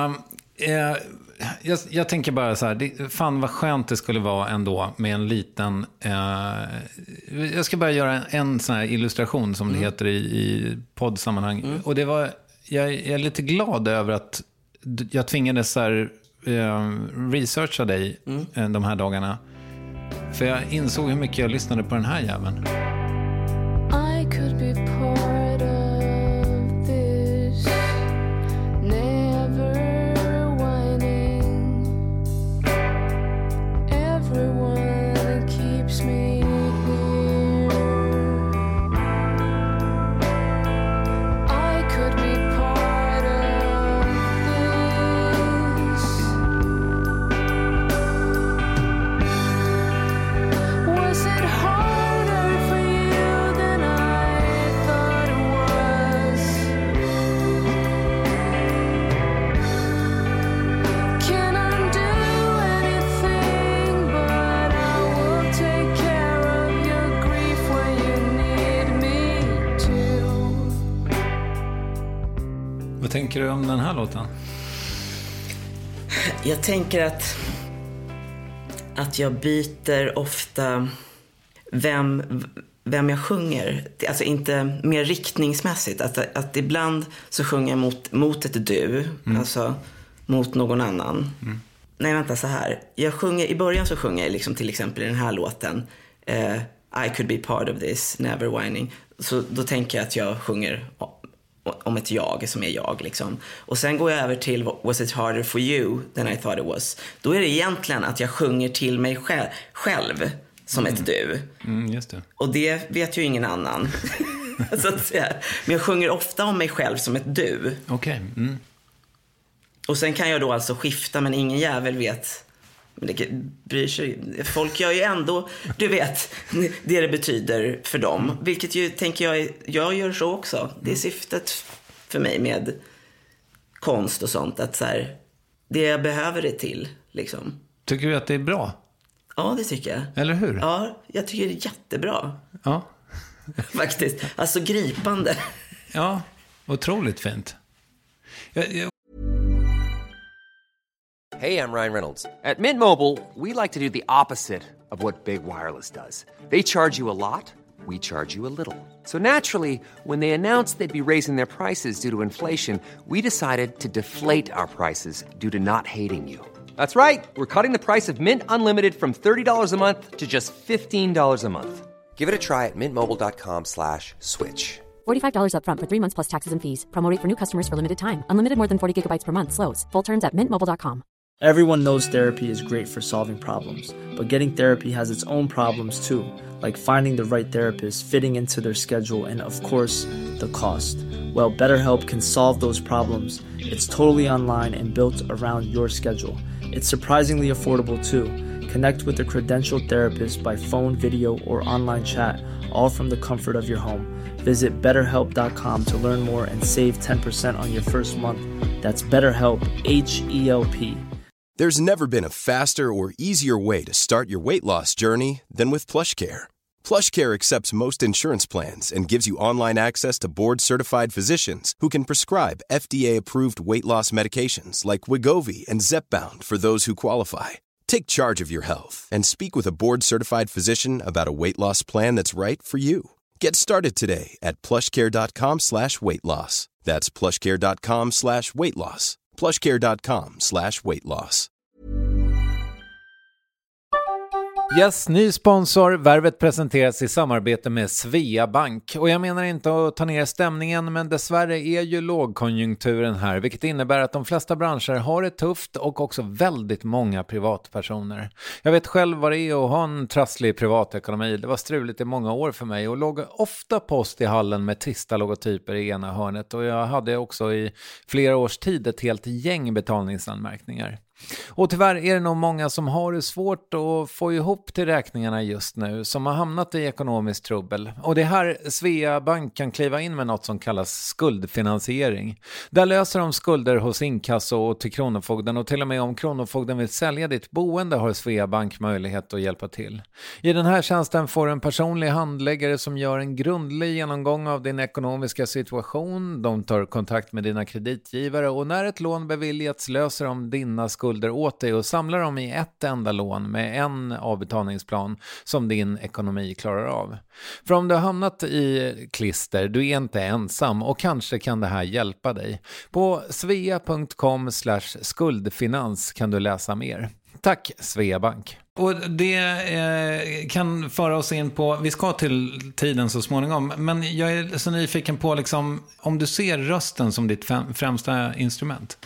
jag tänker bara så här, fan vad skönt det skulle vara ändå med en liten... jag ska bara göra en sån här illustration som det heter i poddsammanhang. Och det var, jag är lite glad över att jag tvingades så här, researcha dig de här dagarna. För jag insåg hur mycket jag lyssnade på den här jäveln. I could be part of this, never whining. Everyone keeps me near. I could be part of this. Was it harder for you than I thought? tänker du om den här låten? Jag tänker att jag byter ofta vem jag sjunger. Alltså inte mer riktningsmässigt. Att ibland så sjunger jag mot ett du. Alltså mot någon annan. Nej, vänta, så här. I början så sjunger jag liksom till exempel i den här låten I could be part of this, never whining. Så då tänker jag att jag sjunger om ett jag som är jag liksom. Och sen går jag över till Was it harder for you than I thought it was. Då är det egentligen att jag sjunger till mig själv som ett du. Just det. Och det vet ju ingen annan. Så att säga. Men jag sjunger ofta om mig själv som ett du. Okej. Och sen kan jag då alltså skifta, men ingen jävel vet. Men det bryr sig. Folk gör ju ändå, du vet, det betyder för dem. Vilket ju, tänker jag gör så också. Det är syftet för mig med konst och sånt. Att så här, det jag behöver det till, liksom. Tycker du att det är bra? Ja, det tycker jag. Eller hur? Ja, jag tycker det är jättebra. Ja. Faktiskt. Alltså gripande. Ja, otroligt fint. Hey, I'm Ryan Reynolds. At Mint Mobile, we like to do the opposite of what Big Wireless does. They charge you a lot, we charge you a little. So naturally, when they announced they'd be raising their prices due to inflation, we decided to deflate our prices due to not hating you. That's right. We're cutting the price of Mint Unlimited from $30 a month to just $15 a month. Give it a try at mintmobile.com/switch. $45 up front for 3 months plus taxes and fees. Promo rate for new customers for limited time. Unlimited more than 40 gigabytes per month slows. Full terms at mintmobile.com. Everyone knows therapy is great for solving problems, but getting therapy has its own problems too, like finding the right therapist, fitting into their schedule, and of course, the cost. Well, BetterHelp can solve those problems. It's totally online and built around your schedule. It's surprisingly affordable too. Connect with a credentialed therapist by phone, video, or online chat, all from the comfort of your home. Visit BetterHelp.com to learn more and save 10% on your first month. That's BetterHelp, H-E-L-P. There's never been a faster or easier way to start your weight loss journey than with PlushCare. PlushCare accepts most insurance plans and gives you online access to board-certified physicians who can prescribe FDA-approved weight loss medications like Wegovy and Zepbound for those who qualify. Take charge of your health and speak with a board-certified physician about a weight loss plan that's right for you. Get started today at plushcare.com/weightloss. That's plushcare.com/weightloss. plushcare.com/weightloss. Yes, ny sponsor. Värvet presenteras i samarbete med Svea Bank. Och jag menar inte att ta ner stämningen, men dessvärre är ju lågkonjunkturen här, vilket innebär att de flesta branscher har det tufft och också väldigt många privatpersoner. Jag vet själv vad det är att ha en trasslig privatekonomi. Det var struligt i många år för mig och låg ofta post i hallen med trista logotyper i ena hörnet. Och jag hade också i flera års tid ett helt gäng betalningsanmärkningar. Och tyvärr är det nog många som har det svårt att få ihop till räkningarna just nu, som har hamnat i ekonomiskt trubbel. Och det här Svea Bank kan kliva in med något som kallas skuldfinansiering. Där löser de skulder hos inkasso och till Kronofogden, och till och med om Kronofogden vill sälja ditt boende har Svea Bank möjlighet att hjälpa till. I den här tjänsten får du en personlig handläggare som gör en grundlig genomgång av din ekonomiska situation. De tar kontakt med dina kreditgivare och när ett lån beviljats löser de dina skulder åt dig och samlar dem i ett enda lån med en avbetalningsplan som din ekonomi klarar av. För om du har hamnat i klister, du är inte ensam och kanske kan det här hjälpa dig. På svea.com/skuldfinans kan du läsa mer. Tack Svea Bank. Och det kan föra oss in på, vi ska till tiden så småningom, men jag är så nyfiken på liksom, om du ser rösten som ditt främsta instrument.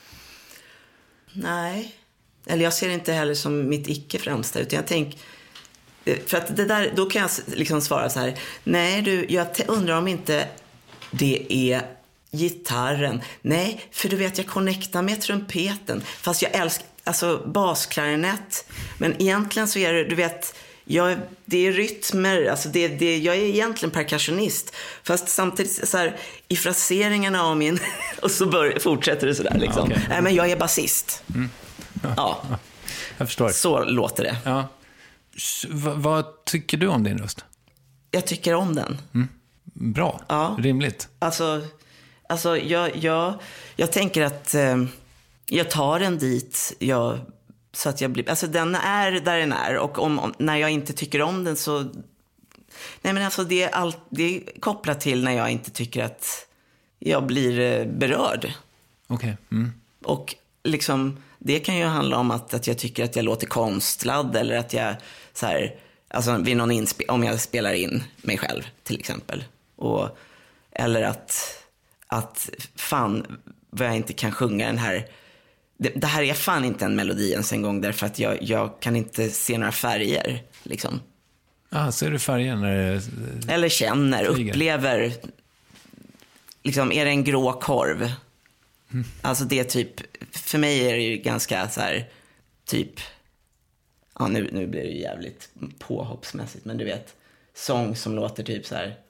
Nej, eller jag ser det inte heller som mitt icke främsta, utan jag tänker, för att det där, då kan jag liksom svara så här: nej du, jag undrar om inte det är gitarren. Nej, för du vet, jag connectar med trumpeten, fast jag älskar alltså basklarinett, men egentligen så är det, du vet, det är rytmer, alltså jag är egentligen percussionist, fast samtidigt så här, i fraseringarna av min och så fortsätter det sådär liksom. Okay. Nej, men jag är basist. Ja. Jag förstår. Så låter det. Ja. Vad tycker du om din röst? Jag tycker om den. Bra, ja. Rimligt. Alltså, Alltså jag tänker att jag tar den dit så att jag blir, alltså den är där den är, och när jag inte tycker om den så, nej men alltså det är kopplat till när jag inte tycker att jag blir berörd. Okej. Och liksom det kan ju handla om att jag tycker att jag låter konstlad, eller att jag så här, alltså vid någon om jag spelar in mig själv till exempel, eller att fan vad jag inte kan sjunga den här. Det här är fan inte en melodi ens en gång, därför att jag kan inte se några färger liksom. Ser du färger när det... Eller känner, upplever liksom, är det en grå korv? Alltså det är typ, för mig är det ju ganska så här typ, ja nu blir det ju jävligt påhoppsmässigt, men du vet, sång som låter typ så här.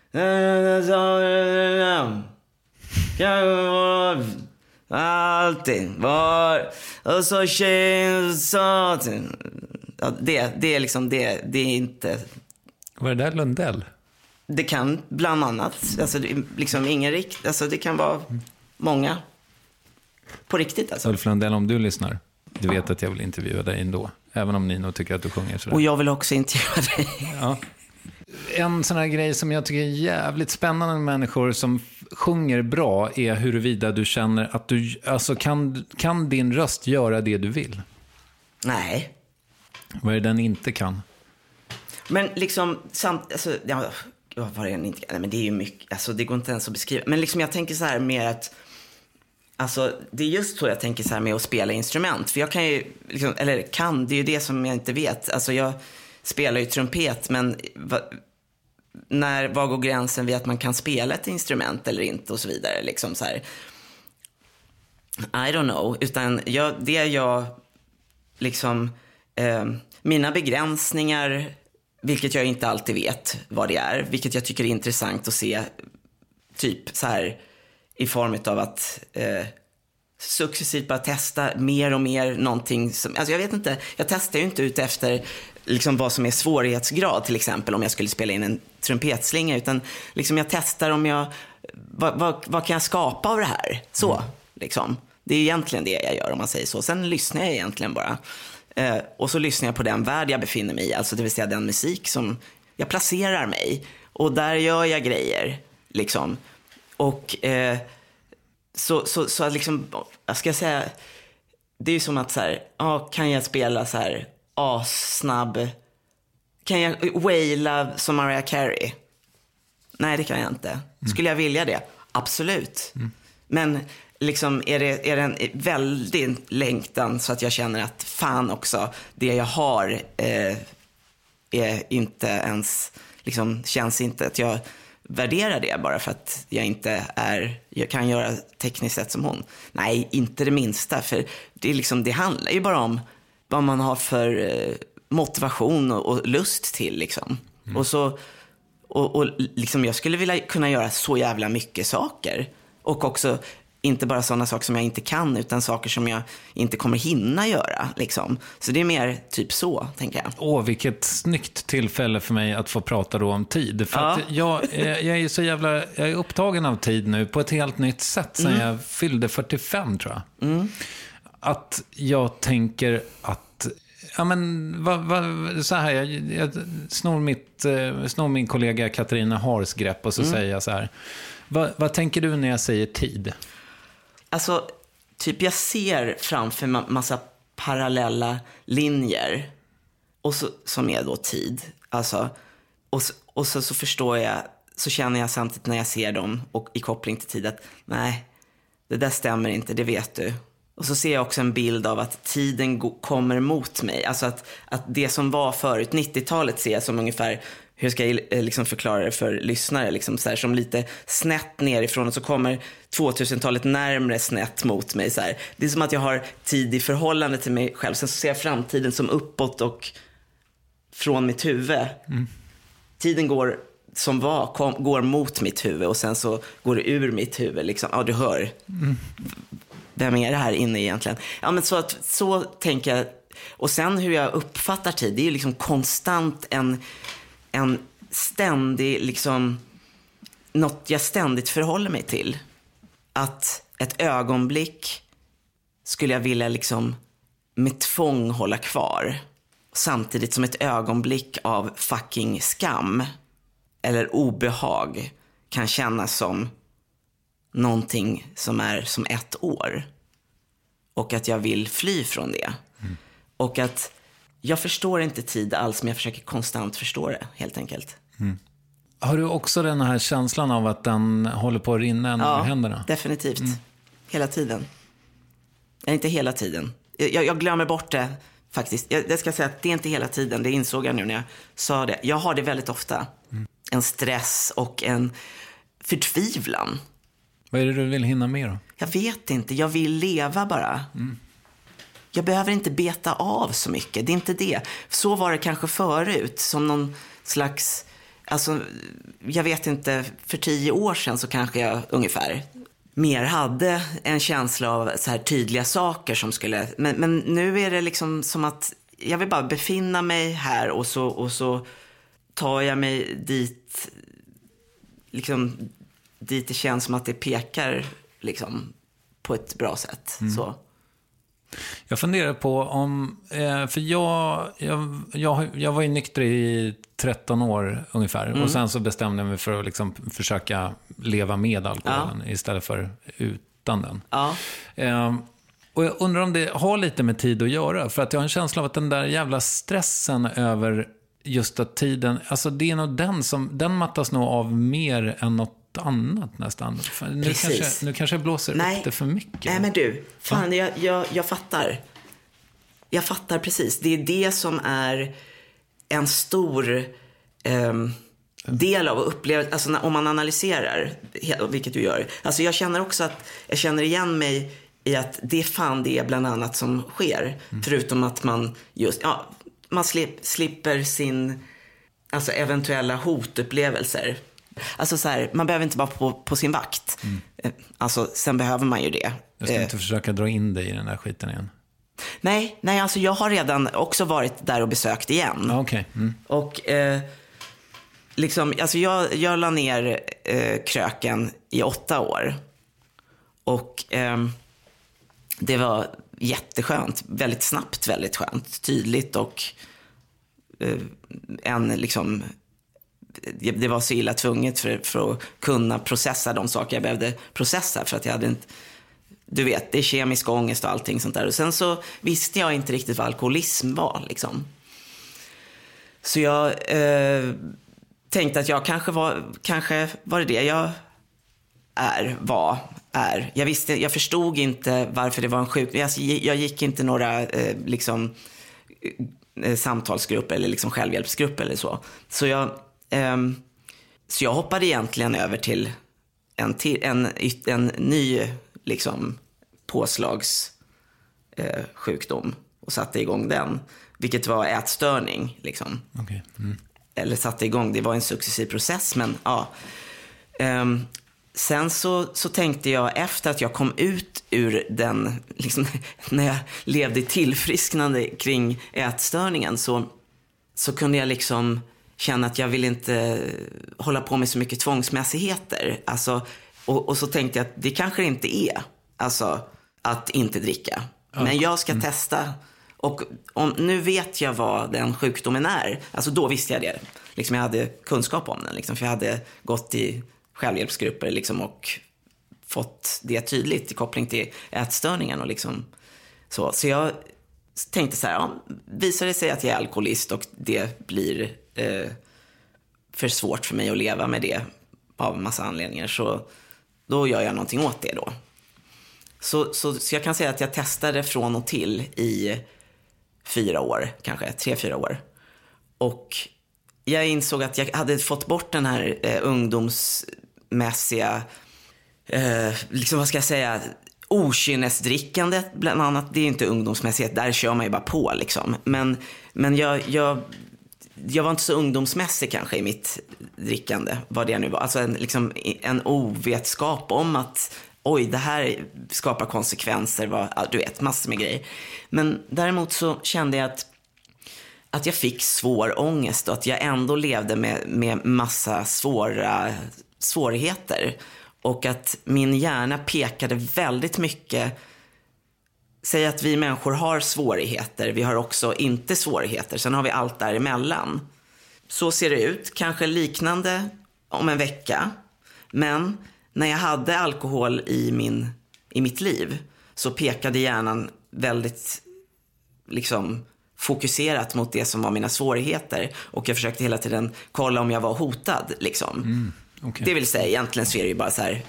Alltid var och så känns ja, det är liksom det är inte. Var det där Lundell? Det kan bland annat, alltså det är liksom ingen rikt, alltså det kan vara många på riktigt alltså. Ulf Lundell, om du lyssnar, du vet att jag vill intervjua dig ändå, även om Nino tycker att du sjunger sådär. Och jag vill också intervjua dig. Ja. En sån här grej som jag tycker är jävligt spännande med människor som sjunger bra är huruvida du känner att du, alltså kan din röst göra det du vill? Nej. Vad är det den inte kan? Men liksom alltså, ja, vad är den inte kan? Nej, men det är ju mycket, alltså det går inte ens att beskriva. Men liksom jag tänker så här med att, alltså det är just så jag tänker så här med att spela instrument. För jag kan ju liksom, eller kan, det är ju det som jag inte vet. Alltså jag spelar ju trumpet, men var går gränsen vid att man kan spela ett instrument eller inte och så vidare liksom så här. I don't know, utan jag liksom mina begränsningar, vilket jag inte alltid vet vad det är, vilket jag tycker är intressant att se typ så här i form av att successivt bara testa mer och mer någonting som, alltså jag vet inte, jag testar ju inte ut efter liksom vad som är svårighetsgrad till exempel om jag skulle spela in en trumpetslinga, utan liksom jag testar om jag vad kan jag skapa av det här så liksom. Det är egentligen det jag gör om man säger så. Sen lyssnar jag egentligen bara och så lyssnar jag på den värld jag befinner mig i, alltså det vill säga den musik som jag placerar mig, och där gör jag grejer liksom. Och så liksom, jag ska säga, det är ju som att så här, kan jag spela så här snabb, kan jag waila som Mariah Carey? Nej, det kan jag inte. Skulle jag vilja det? Absolut. Men liksom är det en väldigt längtan så att jag känner att fan också, det jag har är inte ens liksom, känns inte att jag värderar det bara för att jag kan göra tekniskt sett som hon. Nej, inte det minsta, för det är liksom, det handlar ju bara om vad man har för motivation och lust till liksom. Och liksom jag skulle vilja kunna göra så jävla mycket saker, och också inte bara sådana saker som jag inte kan, utan saker som jag inte kommer hinna göra liksom. Så det är mer typ så, tänker jag. Vilket snyggt tillfälle för mig att få prata då om tid. För att jag är så jävla, jag är upptagen av tid nu på ett helt nytt sätt sen jag fyllde 45, tror jag. Att jag tänker att, ja men så här, jag snor min kollega Katarina Hars grepp, och så säger jag så här: vad tänker du när jag säger tid? Alltså, typ jag ser framför massa parallella linjer, och så, som är då tid. Alltså, och så förstår jag, så känner jag samtidigt när jag ser dem och i koppling till tid att nej, det där stämmer inte, det vet du. Och så ser jag också en bild av att tiden kommer mot mig. Alltså att det som var förut, 90-talet, ser jag som ungefär, hur ska jag liksom förklara det för lyssnare, liksom så här, som lite snett nerifrån, och så kommer 2000-talet närmare snett mot mig så här. Det är som att jag har tid i förhållande till mig själv. Sen så ser jag framtiden som uppåt och från mitt huvud. Tiden går går mot mitt huvud, och sen så går det ur mitt huvud liksom. Ja, du hör. Vem är det här inne egentligen? Ja, men så tänker jag. Och sen hur jag uppfattar tid, det är ju liksom konstant en ständig liksom, något jag ständigt förhåller mig till. att ett ögonblick skulle jag vilja liksom med tvång hålla kvar. Samtidigt som ett ögonblick av fucking skam eller obehag kan kännas som någonting som är som 1 år. Och att jag vill fly från det. Och att jag förstår inte tid alls, men jag försöker konstant förstå det, helt enkelt. Har du också den här känslan av att den håller på att rinna ur händerna? Definitivt. Hela tiden. Inte hela tiden. Jag glömmer bort det faktiskt. Jag ska säga att det är inte hela tiden. Det insåg jag nu när jag sa det. Jag har det väldigt ofta. En stress och en förtvivlan. Vad är det du vill hinna med då? Jag vet inte. Jag vill leva bara. Jag behöver inte beta av så mycket. Det är inte det. Så var det kanske förut. Som någon slags... Alltså, jag vet inte. För 10 år sedan så kanske jag ungefär... mer hade en känsla av så här tydliga saker som skulle... Men nu är det liksom som att jag vill bara befinna mig här och så tar jag mig dit liksom dit det känns som att det pekar liksom på ett bra sätt. Så. Jag funderar på om... För jag var ju nykter i 13 år ungefär. Och sen så bestämde jag mig för att liksom försöka leva med alkoholen istället för utan den. Ja. Och jag undrar om det har lite med tid att göra. För att jag har en känsla av att den där jävla stressen över just att tiden... Alltså det är nog den mattas nog av mer än något annat nästan. Nu kanske jag blåser upp det för mycket. Nej, men du, fan, jag fattar. Jag fattar precis. Det är det som är en stor del av upplevelsen. Alltså om man analyserar, vilket du gör. Alltså jag känner också att jag känner igen mig i att det är fan det bland annat som sker. Förutom att man just, man slipper sin alltså eventuella hotupplevelser. Alltså så här, man behöver inte vara på sin vakt. Alltså sen behöver man ju det. Jag ska inte försöka dra in dig i den där skiten igen. Nej, alltså jag har redan också varit där och besökt igen. Okej. Och liksom, alltså jag la ner kröken i 8 år. Och det var jätteskönt, väldigt snabbt, väldigt skönt, tydligt och liksom det var så illa tvunget för att kunna processa de saker jag behövde processa, för att jag hade inte, du vet, det är kemisk ångest och allting sånt där. Och sen så visste jag inte riktigt vad alkoholism var liksom. Så jag tänkte att jag kanske var det jag är. Jag förstod inte varför det var en sjukdom. Jag gick inte några liksom samtalsgrupper eller liksom självhjälpsgrupper eller så. Så jag hoppade egentligen över till en ny liksom påslagssjukdom och satte igång den, vilket var ätstörning liksom. Okay. Eller satte igång, det var en successiv process, men ja. Sen så tänkte jag, efter att jag kom ut ur den liksom, när jag levde i tillfrisknande kring ätstörningen, så kunde jag liksom känna att jag vill inte hålla på med så mycket tvångsmässigheter. Alltså, och så tänkte jag att det kanske inte är alltså, att inte dricka. Men jag ska testa. Och nu vet jag vad den sjukdomen är. Alltså då visste jag det. Liksom jag hade kunskap om den. Liksom, för jag hade gått i självhjälpsgrupper liksom, och fått det tydligt i koppling till ätstörningen. Och liksom, så jag tänkte så här, visar det sig att jag är alkoholist och det blir för svårt för mig att leva med det av massa anledningar, så då gör jag någonting åt det då. Så jag kan säga att jag testade från och till i 4 år, kanske 3-4 år. Och jag insåg att jag hade fått bort den här ungdomsmässiga liksom, vad ska jag säga, okynnesdrickandet bland annat. Det är inte ungdomsmässigt, där kör man ju bara på liksom. Men jag var inte så ungdomsmässig kanske i mitt drickande, vad det nu var. Alltså en ovetskap om att oj, det här skapar konsekvenser, du vet, massor med grejer. Men däremot så kände jag att jag fick svår ångest och att jag ändå levde med massa svårigheter. Och att min hjärna pekade väldigt mycket. Säg att vi människor har svårigheter. Vi har också inte svårigheter. Sen har vi allt däremellan. Så ser det ut. Kanske liknande om en vecka. Men när jag hade alkohol i mitt liv så pekade hjärnan väldigt liksom fokuserat mot det som var mina svårigheter. Och jag försökte hela tiden kolla om jag var hotad liksom. Okay. Det vill säga, egentligen så är det ju bara så här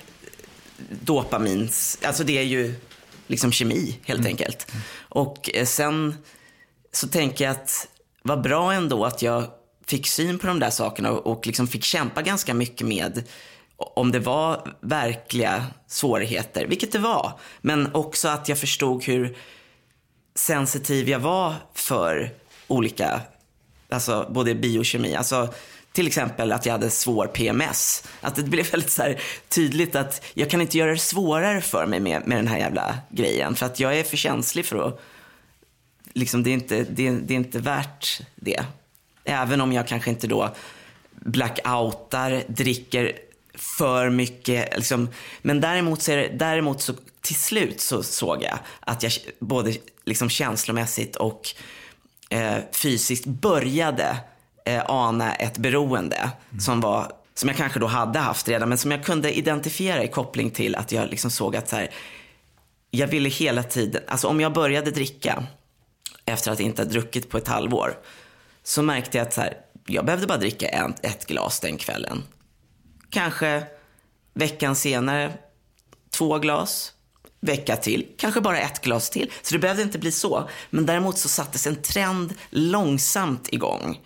dopamins, alltså det är ju liksom kemi helt enkelt. Och sen så tänker jag att vad bra ändå att jag fick syn på de där sakerna och liksom fick kämpa ganska mycket med om det var verkliga svårigheter, vilket det var. Men också att jag förstod hur sensitiv jag var för olika, alltså både biokemi, alltså till exempel att jag hade svår PMS. Att det blev väldigt så här tydligt att jag kan inte göra det svårare för mig med den här jävla grejen. För att jag är för känslig för att liksom, det är inte värt det. Även om jag kanske inte då blackoutar, dricker för mycket liksom. Men däremot så till slut så såg jag att jag både liksom känslomässigt och fysiskt började ana ett beroende som jag kanske då hade haft redan, men som jag kunde identifiera i koppling till att jag liksom såg att så här, jag ville hela tiden, alltså om jag började dricka efter att inte ha druckit på ett halvår, så märkte jag att så här, jag behövde bara dricka ett glas den kvällen. Kanske veckan senare 2 glas, vecka till, kanske bara 1 glas till. Så det behövde inte bli så. Men däremot så sattes en trend långsamt igång.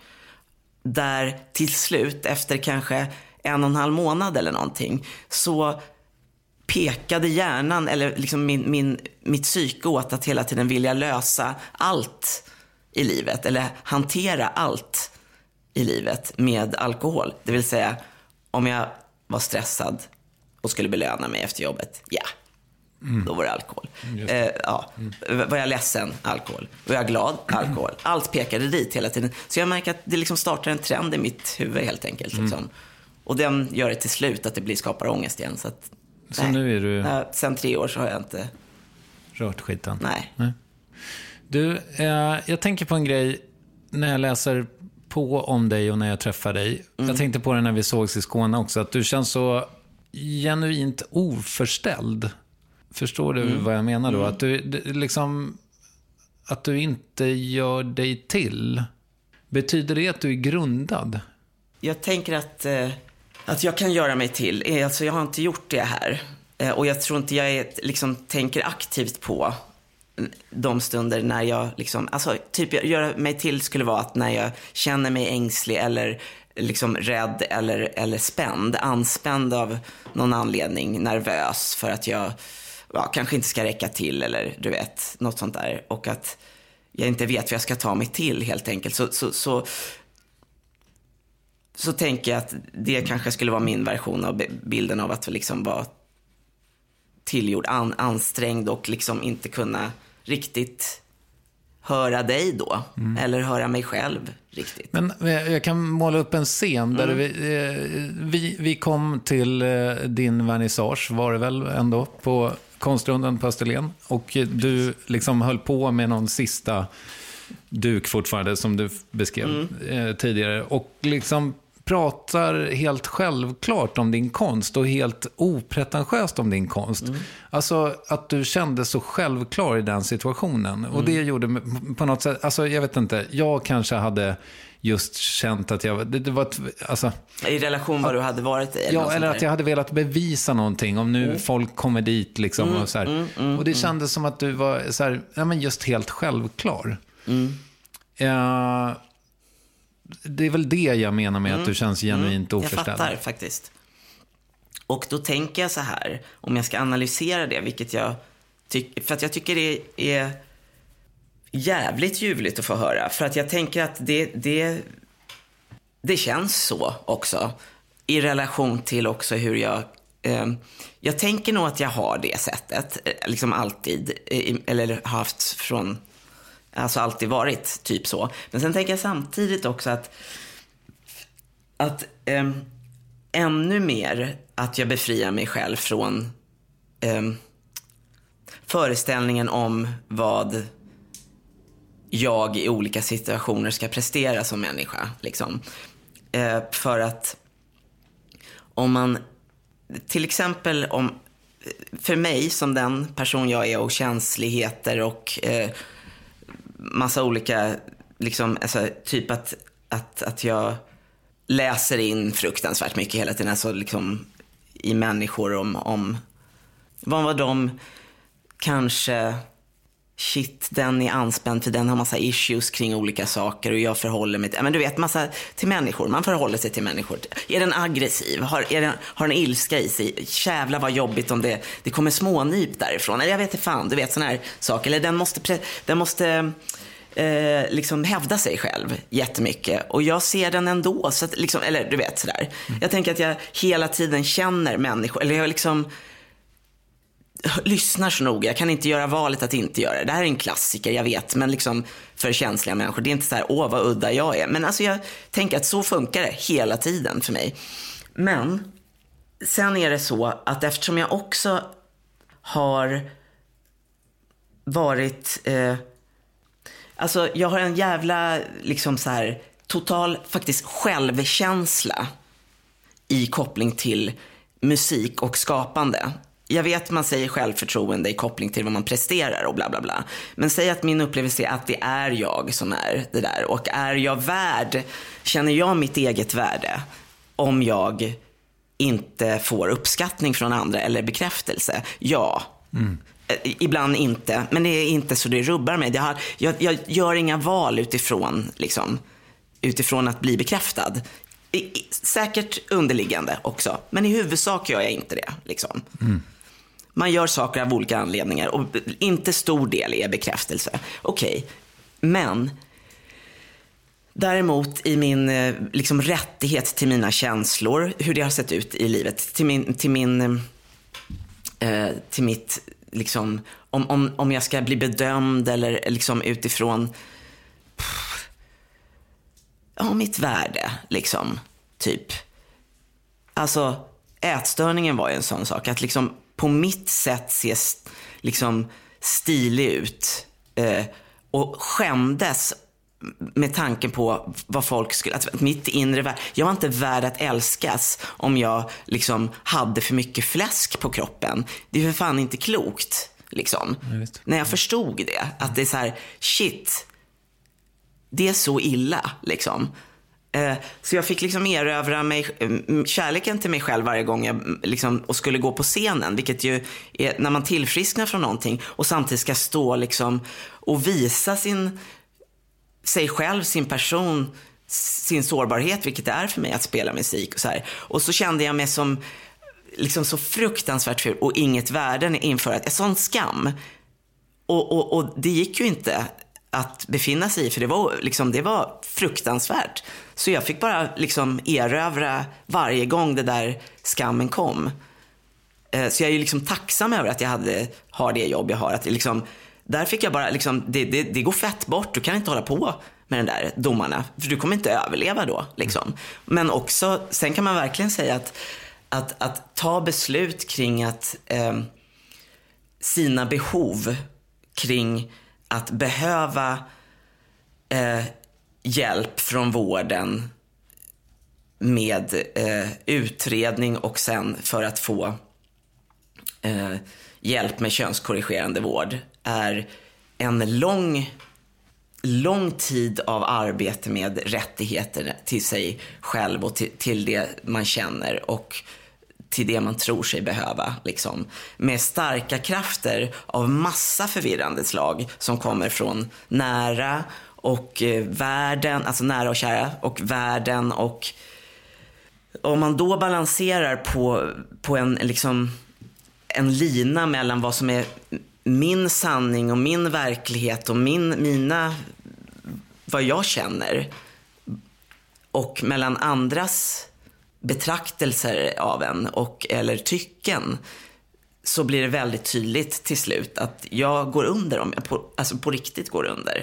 Där till slut, efter kanske 1,5 månad eller någonting, så pekade hjärnan, eller liksom mitt psyke åt att hela tiden vilja lösa allt i livet. Eller hantera allt i livet med alkohol. Det vill säga, om jag var stressad och skulle belöna mig efter jobbet, då var det alkohol. Var jag ledsen, alkohol. Var jag glad, alkohol. Allt pekade dit hela tiden. Så jag märker att det liksom startar en trend i mitt huvud helt enkelt. Liksom. Och den gör det till slut att det skapar ångest igen. Så nu är du... sen 3 år så har jag inte... rört skiten. Nej. Du, jag tänker på en grej när jag läser på om dig och när jag träffar dig. Jag tänkte på det när vi sågs i Skåne också, att du känns så genuint oförställd. Förstår du vad jag menar då? Att du liksom, att du inte gör dig till. Betyder det att du är grundad? Jag tänker att jag kan göra mig till. Alltså jag har inte gjort det här. Och jag tror inte jag liksom tänker aktivt på de stunder när jag liksom, alltså typ göra mig till skulle vara att när jag känner mig ängslig eller liksom rädd eller spänd, anspänd av någon anledning, nervös för att jag kanske inte ska räcka till eller du vet, något sånt där, och att jag inte vet vad jag ska ta mig till helt enkelt, så tänker jag att det kanske skulle vara min version av bilden av att liksom vara tillgjord, ansträngd och liksom inte kunna riktigt höra dig då. Eller höra mig själv riktigt. Men jag kan måla upp en scen där vi kom till din vernissage, var det väl ändå, på Konstrundan på Österlen. Och du liksom höll på med någon sista duk fortfarande som du beskrev tidigare. Och liksom pratar helt självklart om din konst och helt opretentiöst om din konst. Alltså att du kände så självklar i den situationen. Och det gjorde på något sätt, alltså jag vet inte, jag kanske hade just känt att jag, det var alltså, i relation vad du hade varit i. Eller att jag hade velat bevisa någonting om nu folk kommer dit liksom och så här. Och det kändes som att du var så här, ja, men just helt självklar. Det är väl det jag menar med att du känns genuint oförställd. Jag fattar faktiskt. Och då tänker jag så här, om jag ska analysera det, vilket jag tycker, för att jag tycker det är jävligt ljuvligt att få höra. För att jag tänker att det känns så också. I relation till också hur jag tänker nog att jag har det sättet. Liksom alltid. Eller haft från... Alltså alltid varit typ så. Men sen tänker jag samtidigt också att ännu mer att jag befriar mig själv från föreställningen om vad jag i olika situationer ska prestera som människa. Liksom. För att om man, till exempel för mig som den person jag är och känsligheter och massa olika, liksom, alltså, typ att jag läser in fruktansvärt mycket hela tiden, alltså liksom i människor om vad var de kanske, shit, den är anspänd för den har massa issues kring olika saker och jag förhåller mig till, men du vet, massa till människor, man förhåller sig till människor. Är den aggressiv? Har den ilska i sig? Jävlar vad jobbigt om det kommer smånyp därifrån. Eller jag vet inte fan, du vet, såna här saker. Eller den måste liksom hävda sig själv jättemycket. Och jag ser den ändå, så att, liksom, eller du vet sådär. Jag tänker att jag hela tiden känner människor, eller jag liksom lyssnar så noga. Jag kan inte göra valet att inte göra det. Det här är en klassiker, jag vet. Men liksom för känsliga människor, det är inte så här, åh vad udda jag är. Men alltså jag tänker att så funkar det hela tiden för mig. Men sen är det så att eftersom jag också har varit alltså jag har en jävla liksom så här total faktiskt självkänsla i koppling till musik och skapande. Jag vet man säger självförtroende i koppling till vad man presterar och bla bla bla. Men säg att min upplevelse är att det är jag som är det där. Och är jag värd, känner jag mitt eget värde om jag inte får uppskattning från andra eller bekräftelse? Ja. Ibland inte, men det är inte så det rubbar mig. Jag gör inga val utifrån att bli bekräftad. Säkert underliggande också, men i huvudsak gör jag inte det liksom. Man gör saker av olika anledningar och inte stor del är bekräftelse. Okej. Men däremot i min liksom rättighet till mina känslor, hur det har sett ut i livet, till mitt liksom, om jag ska bli bedömd eller liksom utifrån mitt värde liksom, typ. Alltså ätstörningen var ju en sån sak, att liksom på mitt sätt ses liksom stilig ut och skämdes med tanken på vad folk skulle, att mitt inre värld, jag var inte värd att älskas om jag liksom hade för mycket fläsk på kroppen. Det är för fan inte klokt liksom. När jag förstod det, att det är så här, shit, det är så illa liksom. Så jag fick liksom erövra mig, kärleken till mig själv varje gång jag liksom, och skulle gå på scenen, vilket ju är när man tillfrisknar från någonting och samtidigt ska stå liksom och visa sig själv, sin person, sin sårbarhet, vilket det är för mig att spela musik och så här. Och så kände jag mig som liksom så fruktansvärt ful och inget värde inför ett sån skam. Och det gick ju inte att befinna sig i, för det var fruktansvärt. Så jag fick bara liksom erövra varje gång det där skammen kom. Så jag är ju liksom tacksam över att jag har det jobb jag har, att liksom, där fick jag bara liksom, det går fett bort, du kan inte hålla på med den där domarna, för du kommer inte överleva då liksom. Men också, sen kan man verkligen säga att ta beslut kring att sina behov kring att behöva hjälp från vården med utredning och sen för att få hjälp med könskorrigerande vård är en lång tid av arbete med rättigheter till sig själv och till det man känner och till det man tror sig behöva liksom. Med starka krafter av massa förvirrande slag som kommer från nära och världen, alltså nära och kära och världen, och om man då balanserar på en liksom en lina mellan vad som är min sanning och min verklighet och mina vad jag känner och mellan andras betraktelser av en och eller tycken, så blir det väldigt tydligt till slut att jag går under, alltså på riktigt går under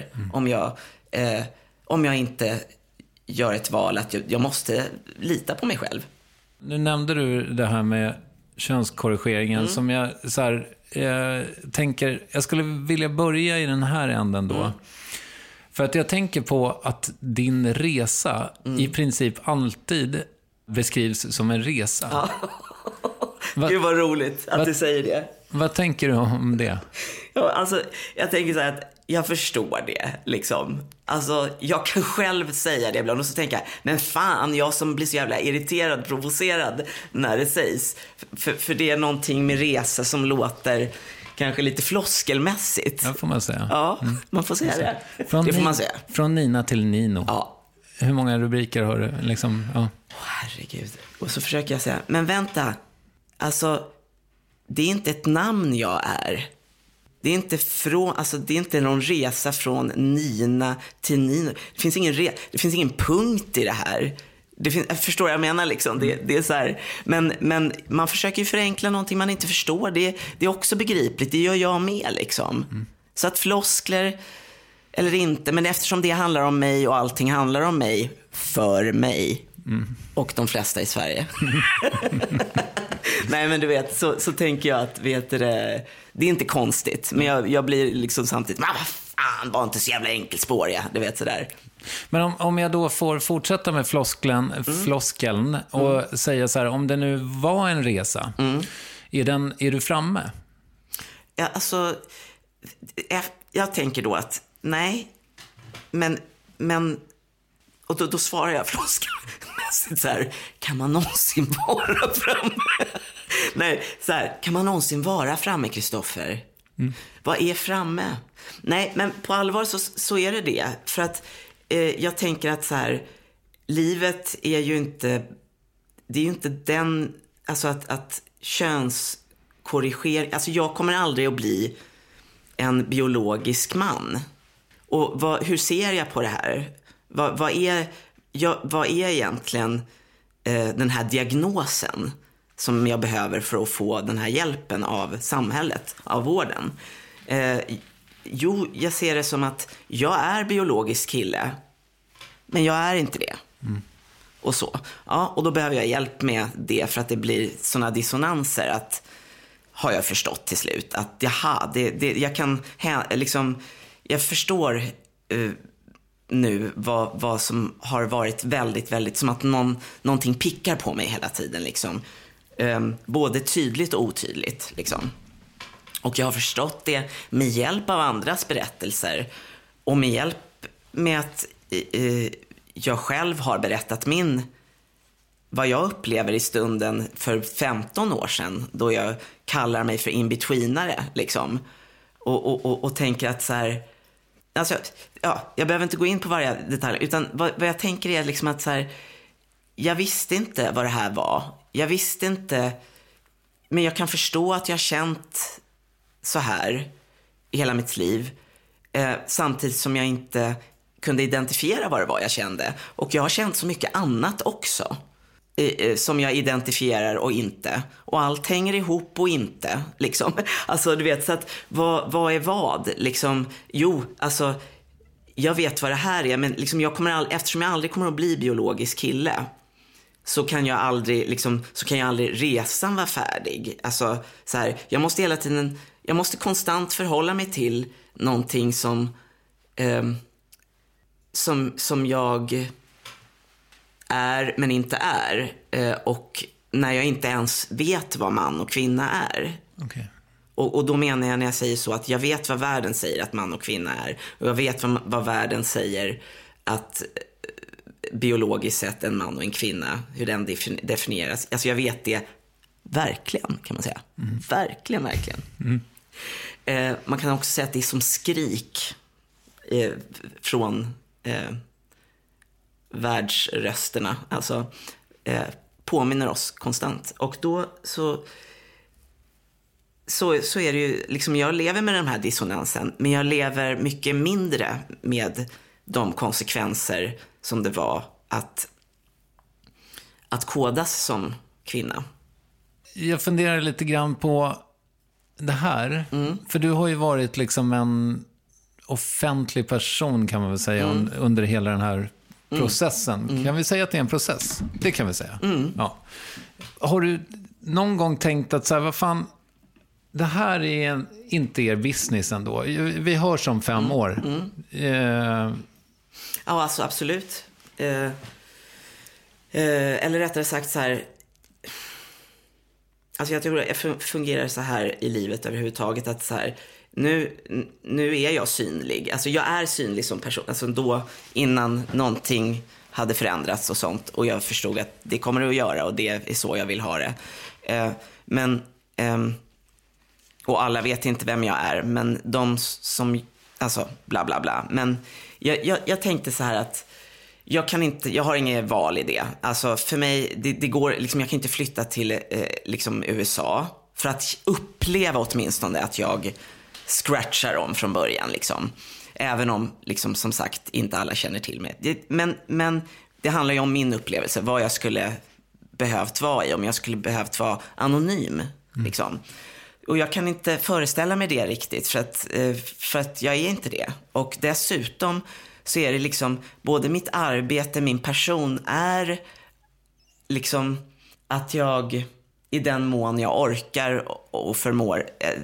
om jag inte gör ett val att jag måste lita på mig själv Nu nämnde du det här med könskorrigeringen som jag så här, tänker, jag skulle vilja börja i den här änden då. För att jag tänker på att din resa i princip alltid beskrivs som en resa. Ja. Gud vad roligt att du säger det. Vad tänker du om det? Ja, alltså, jag tänker så här att jag förstår det liksom. Alltså, jag kan själv säga det ibland och så tänker jag, men fan, jag som blir så jävla irriterad, provocerad när det sägs. För det är någonting med resa som låter kanske lite floskelmässigt. Ja, får man säga. Ja, man får säga det. Det får man säga. Från Nina till Nino. Ja. Hur många rubriker har du? Liksom, ja. Herregud. Och så försöker jag säga, men vänta. Alltså, det är inte ett namn jag är. Det är inte någon resa från Nina till Nino. Det finns ingen punkt i det här. Jag förstår vad jag menar liksom. Det är så här, men man försöker ju förenkla någonting man inte förstår. Det är också begripligt. Det gör jag med liksom. Så att floskler eller inte, men eftersom det handlar om mig och allting handlar om mig för mig och de flesta i Sverige. Nej, men du vet, så tänker jag att det är inte konstigt, men jag blir liksom samtidigt, men vad fan, var inte så jävla enkelspåriga, du vet sådär. Men om jag då får fortsätta med floskeln och säga så här, om det nu var en resa, är du framme? Ja, alltså, jag tänker då att nej, men och då svarar jag floskelmässigt så här, kan man någonsin vara framme? Nej, så här, kan man någonsin vara framme, Kristoffer? Vad är framme? Nej, men på allvar så är det. För att jag tänker att så här, livet är ju inte, det är ju inte den, alltså att könskorrigera, alltså jag kommer aldrig att bli en biologisk man. Och hur ser jag på det här? Vad är egentligen den här diagnosen som jag behöver för att få den här hjälpen av samhället, av vården? Jo, jag ser det som att jag är biologisk kille, men jag är inte det. Och så. Ja, och då behöver jag hjälp med det, för att det blir såna dissonanser att, har jag förstått till slut, att jag kan liksom, jag förstår nu vad som har varit väldigt, väldigt, som att någonting pickar på mig hela tiden liksom. Både tydligt och otydligt liksom. Och jag har förstått det med hjälp av andras berättelser och med hjälp med att jag själv har berättat vad jag upplever i stunden för 15 år sedan, då jag kallar mig för inbetweenare liksom. Och tänker att så här, alltså, ja, jag behöver inte gå in på varje detalj, utan vad jag tänker är liksom att så här, jag visste inte vad det här var. Jag visste inte, men jag kan förstå att jag har känt så här i hela mitt liv. Samtidigt som jag inte kunde identifiera vad det var jag kände. Och jag har känt så mycket annat också. Som jag identifierar och inte. Och allt hänger ihop och inte. Liksom. Alltså du vet, så att vad är vad? Liksom, jo, alltså jag vet vad det här är. Men liksom, eftersom jag aldrig kommer att bli biologisk kille, så kan jag aldrig resan vara färdig. Alltså så här, jag måste konstant förhålla mig till någonting som jag är men inte är, och när jag inte ens vet vad man och kvinna är. Okay. Och då menar jag, när jag säger så, att jag vet vad världen säger att man och kvinna är, och jag vet vad världen säger att biologiskt sett en man och en kvinna, hur den definieras. Alltså jag vet det verkligen, kan man säga. Verkligen. Man kan också säga att det är som skrik från världsrösterna. Alltså påminner oss konstant. Och då så är det ju liksom, jag lever med den här dissonansen, men jag lever mycket mindre med de konsekvenser som det var att kodas som kvinna. Jag funderar lite grann på det här. För du har ju varit liksom en offentlig person, kan man väl säga, under hela den här processen. Kan vi säga att det är en process? Det kan vi säga. Ja. Har du någon gång tänkt att så här, vad fan, det här är inte er business ändå. Vi hörs om 5 år. Ja, alltså absolut. Eller rättare sagt så här. Alltså jag tror jag fungerar så här i livet överhuvudtaget. Att så här, nu är jag synlig. Alltså jag är synlig som person. Alltså då innan någonting hade förändrats och sånt. Och jag förstod att det kommer det att göra. Och det är så jag vill ha det. Och alla vet inte vem jag är. Men de som, alltså bla bla bla. Men jag tänkte så här att jag har inget val i det. Alltså för mig, det går liksom, jag kan inte flytta till liksom USA för att uppleva åtminstone att jag scratchar om från början liksom. Även om liksom, som sagt inte alla känner till mig. Men det handlar ju om min upplevelse, vad jag skulle behövt vara i, om jag skulle behövt vara anonym liksom. Och jag kan inte föreställa mig det riktigt för att jag är inte det. Och dessutom så är det liksom både mitt arbete, min person är liksom att jag i den mån jag orkar och förmår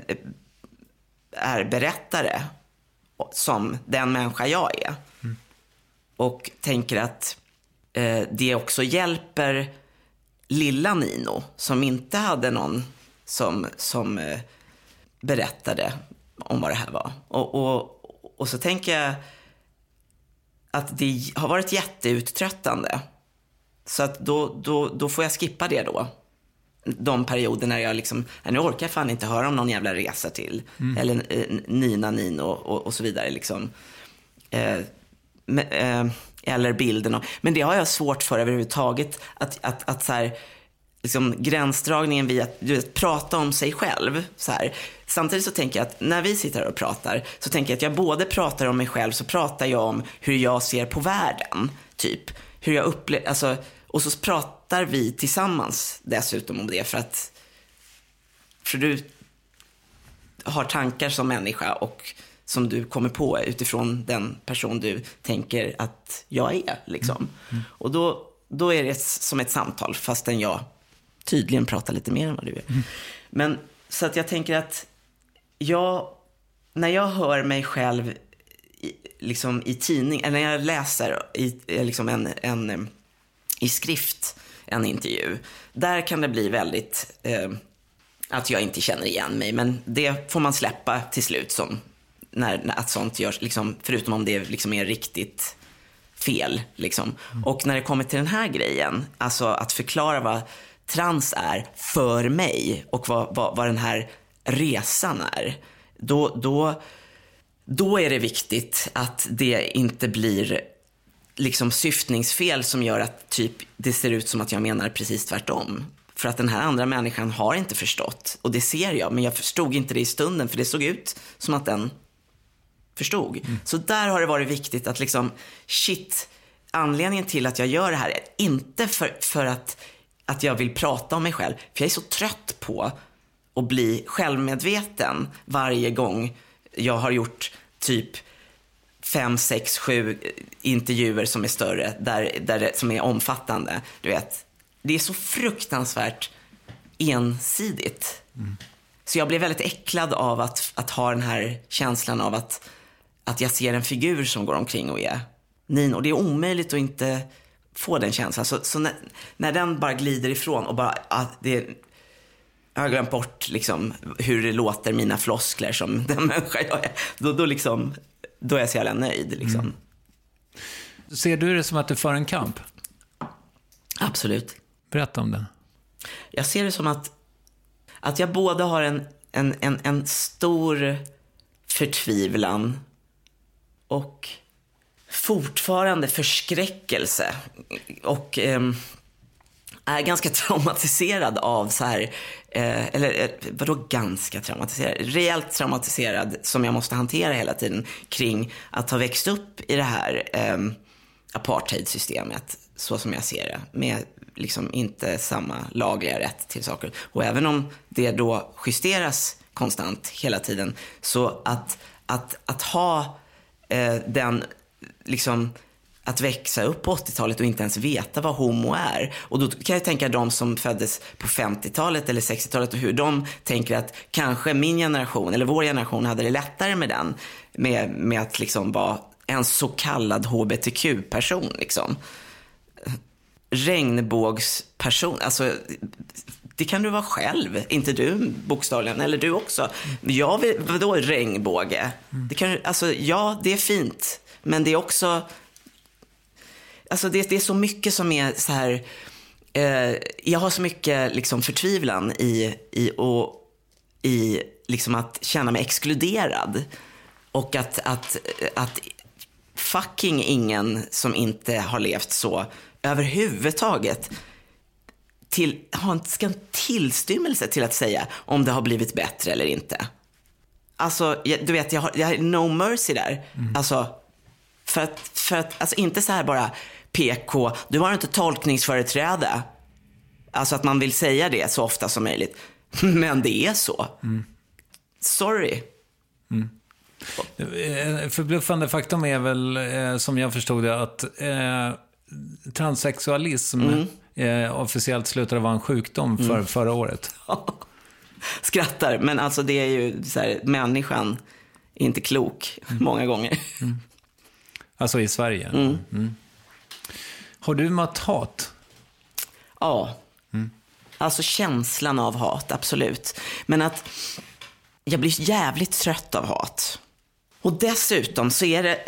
är berättare som den människa jag är. Och tänker att det också hjälper lilla Nino som inte hade någon som berättade om vad det här var. Och så tänker jag att det har varit jätteuttröttande. Så att då får jag skippa det då. De perioder när jag liksom, nu orkar jag fan inte höra om någon jävla resa till. Eller Nino och så vidare liksom. Eller bilden. Men det har jag svårt för överhuvudtaget. Att så här, liksom gränsdragningen vid att prata om sig själv så här. Samtidigt så tänker jag att när vi sitter här och pratar så tänker jag att jag både pratar om mig själv, så pratar jag om hur jag ser på världen typ, hur jag upplever, alltså, och så pratar vi tillsammans dessutom om det för du har tankar som människa och som du kommer på utifrån den person du tänker att jag är liksom. Och då är det som ett samtal fastän jag tydligen pratar lite mer än vad du är. Men så att jag tänker att när jag hör mig själv liksom i tidning, eller när jag läser liksom i skrift en intervju, där kan det bli väldigt att jag inte känner igen mig, men det får man släppa till slut som när att sånt görs liksom, förutom om det liksom är riktigt fel liksom. Och när det kommer till den här grejen, alltså att förklara vad trans är för mig och vad den här resan är, då är det viktigt att det inte blir liksom syftningsfel som gör att typ det ser ut som att jag menar precis tvärtom. För att den här andra människan har inte förstått, och det ser jag, men jag förstod inte det i stunden, för det såg ut som att den förstod. Så där har det varit viktigt att liksom, anledningen till att jag gör det här är inte för att jag vill prata om mig själv, för jag är så trött på att bli självmedveten varje gång jag har gjort typ 5, 6, 7 intervjuer som är större, som är omfattande. Du vet, det är så fruktansvärt ensidigt. Så jag blev väldigt äcklad av att ha den här känslan av att jag ser en figur som går omkring och är Nino. Och det är omöjligt att inte få den känslan. Så när den bara glider ifrån och bara jag har glömt bort liksom hur det låter, mina floskler som den människa jag är. Då är jag så jävla nöjd liksom. Ser du det som att du för en kamp? Absolut. Berätta om den. Jag ser det som att jag både har en stor förtvivlan och fortfarande förskräckelse och är ganska traumatiserad av så här, vadå ganska traumatiserad? Rejält traumatiserad som jag måste hantera hela tiden kring att ha växt upp i det här apartheidsystemet, så som jag ser det, med liksom inte samma lagliga rätt till saker. Och även om det då justeras konstant hela tiden, så att ha den liksom att växa upp på 80-talet och inte ens veta vad homo är. Och då kan jag tänka de som föddes på 50-talet eller 60-talet och hur de tänker att kanske min generation eller vår generation hade det lättare med den. Med att liksom vara en så kallad hbtq-person liksom. Regnbågsperson, alltså det kan du vara själv, inte du bokstavligen, eller du också. Jag vill, vadå regnbåge? Det kan, alltså ja, det är fint, men det är också, alltså det är så mycket som är så här, jag har så mycket liksom förtvivlan i liksom att känna mig exkluderad och att fucking ingen som inte har levt så överhuvudtaget ska en tillstymmelse till att säga om det har blivit bättre eller inte. Alltså, du vet, jag har no mercy där. Alltså, för att alltså inte så här bara PK, du har inte tolkningsföreträde. Alltså att man vill säga det så ofta som möjligt. Men det är så. Sorry. Förbluffande faktum är väl, som jag förstod det, att transsexualism officiellt slutade vara en sjukdom förra året. Skrattar, men alltså det är ju så här, människan är inte klok många gånger. Alltså i Sverige. Har du mött hat? Ja. Alltså känslan av hat, absolut. Men att jag blir jävligt trött av hat. Och dessutom så är det,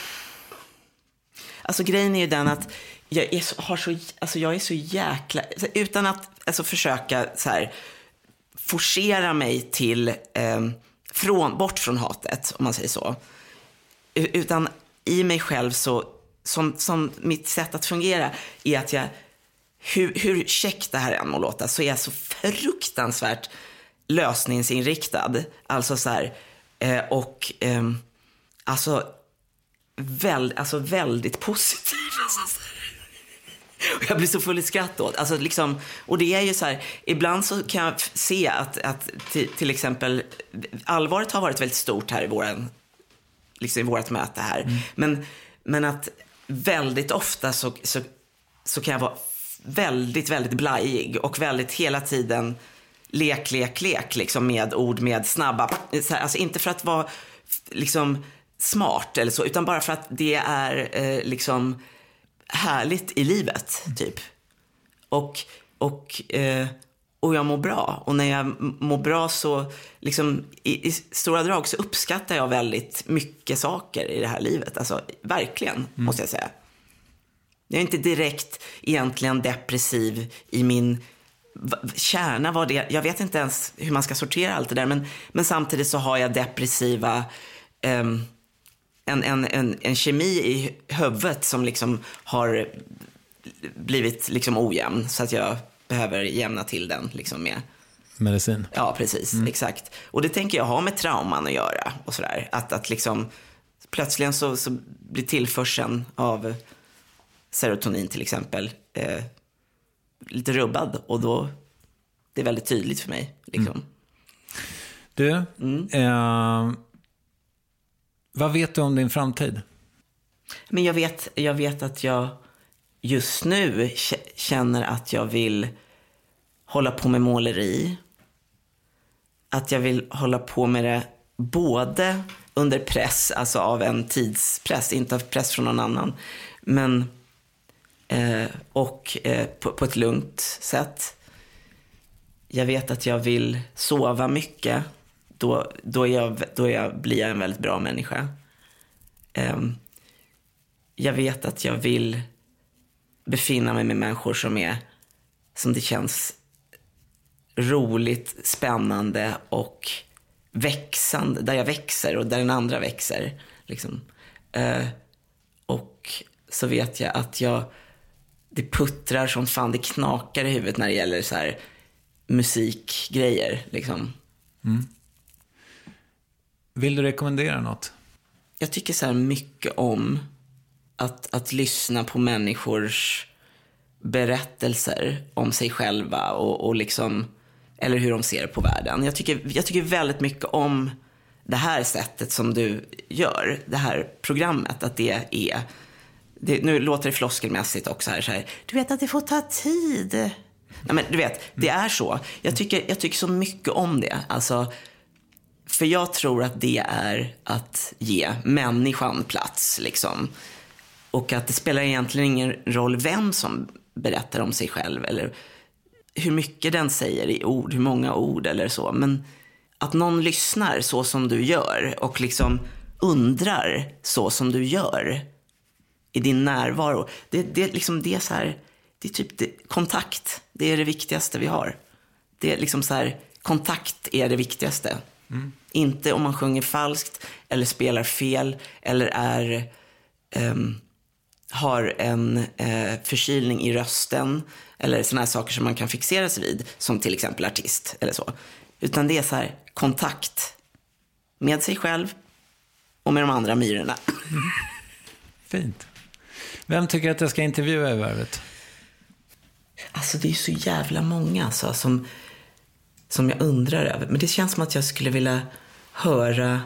alltså grejen är ju den att jag är så jäkla, utan att alltså försöka så här forcera mig till bort från hatet, om man säger så. Utan i mig själv så som mitt sätt att fungera är att jag, hur käckt det här än må låta, så är jag så fruktansvärt lösningsinriktad. Alltså så här, väldigt positiv. Och jag blir så full i skratt åt. Alltså liksom, och det är ju så här, ibland så kan jag se att till exempel allvaret har varit väldigt stort här i vårt möte här. Men att väldigt ofta så kan jag vara väldigt, väldigt blajig och väldigt hela tiden lek liksom med ord, med snabba, alltså inte för att vara liksom smart eller så, utan bara för att det är liksom härligt i livet typ. Och jag mår bra, och när jag mår bra så liksom i stora drag så uppskattar jag väldigt mycket saker i det här livet, alltså verkligen måste jag säga. Jag är inte direkt egentligen depressiv i min kärna, vad det, jag vet inte ens hur man ska sortera allt det där, men samtidigt så har jag depressiva en kemi i huvudet som liksom har blivit liksom ojämn, så att jag behöver jämna till den liksom med medicin. Ja, precis, exakt. Och det tänker jag ha med trauman att göra och sådär, att liksom plötsligen så blir tillförseln av serotonin till exempel lite rubbad, och då det är väldigt tydligt för mig liksom. Du, vad vet du om din framtid? Men jag vet att jag just nu känner att jag vill hålla på med måleri. Att jag vill hålla på med det både under press, alltså av en tidspress, inte av press från någon annan, men på ett lugnt sätt. Jag vet att jag vill sova mycket. Då blir jag en väldigt bra människa. Jag vet att jag vill befinna mig med människor som det känns roligt, spännande och växande, där jag växer och där den andra växer liksom. Och så vet jag att det puttrar som fan, det knakar i huvudet när det gäller så här musikgrejer liksom. Vill du rekommendera något? Jag tycker så här mycket om att lyssna på människors berättelser om sig själva och liksom, eller hur de ser på världen. Jag tycker väldigt mycket om det här sättet som du gör, det här programmet, att det är Nu låter det floskelmässigt också här, så här. Du vet att det får ta tid. Nej, men du vet, det är så. Jag tycker så mycket om det. Alltså, för jag tror att det är att ge människan plats liksom. Och att det spelar egentligen ingen roll vem som berättar om sig själv eller hur mycket den säger i ord, hur många ord eller så. Men att någon lyssnar så som du gör och liksom undrar så som du gör i din närvaro. Det är så här, det är typ kontakt. Det är det viktigaste vi har. Det är liksom så här, kontakt är det viktigaste. Inte om man sjunger falskt eller spelar fel eller har en förkylning i rösten eller såna här saker som man kan fixera sig vid, som till exempel artist eller så. Utan det är så här, kontakt med sig själv och med de andra myrorna. Fint. Vem tycker att jag ska intervjua i Värvet? Alltså det är så jävla många alltså, som jag undrar över. Men det känns som att jag skulle vilja höra...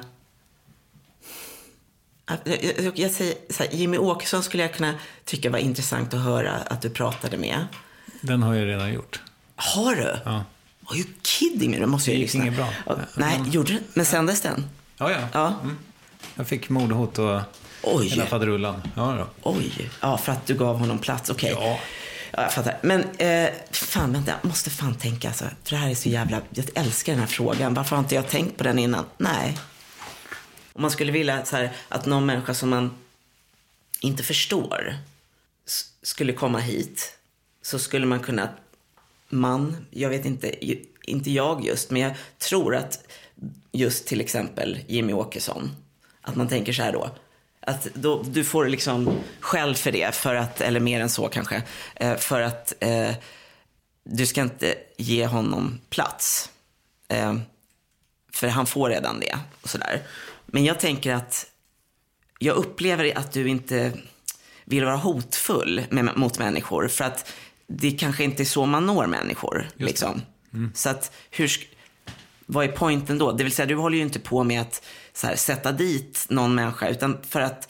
Jag säger så här, Jimmy Åkesson skulle jag kunna tycka var intressant att höra att du pratade med. Den har jag redan gjort. Har du? Ja. Are you kidding me? Då måste jag lyssna. Inget bra. Nej, gjorde du? Men sändes den? Ja. Jag fick mordhot och hela faderullan. Ja, oj, ja, för att du gav honom plats. Okej. Ja, jag fattar. Men fan, vänta, jag måste fan tänka alltså, för det här är så jävla, jag älskar den här frågan. Varför har inte jag tänkt på den innan? Nej. Om man skulle vilja så här, att någon människa som man inte förstår skulle komma hit, så skulle man kunna, jag vet inte jag just, men jag tror att just till exempel Jimmy Åkesson, att man tänker så här då, att då, du får liksom skäll för det, för att, eller mer än så kanske, för att du ska inte ge honom plats, för han får redan det och sådär. Men jag tänker att jag upplever att du inte vill vara hotfull mot människor, för att det kanske inte är så man når människor liksom. Så att vad är poängen då? Det vill säga, du håller ju inte på med att så här, sätta dit någon människa, utan för att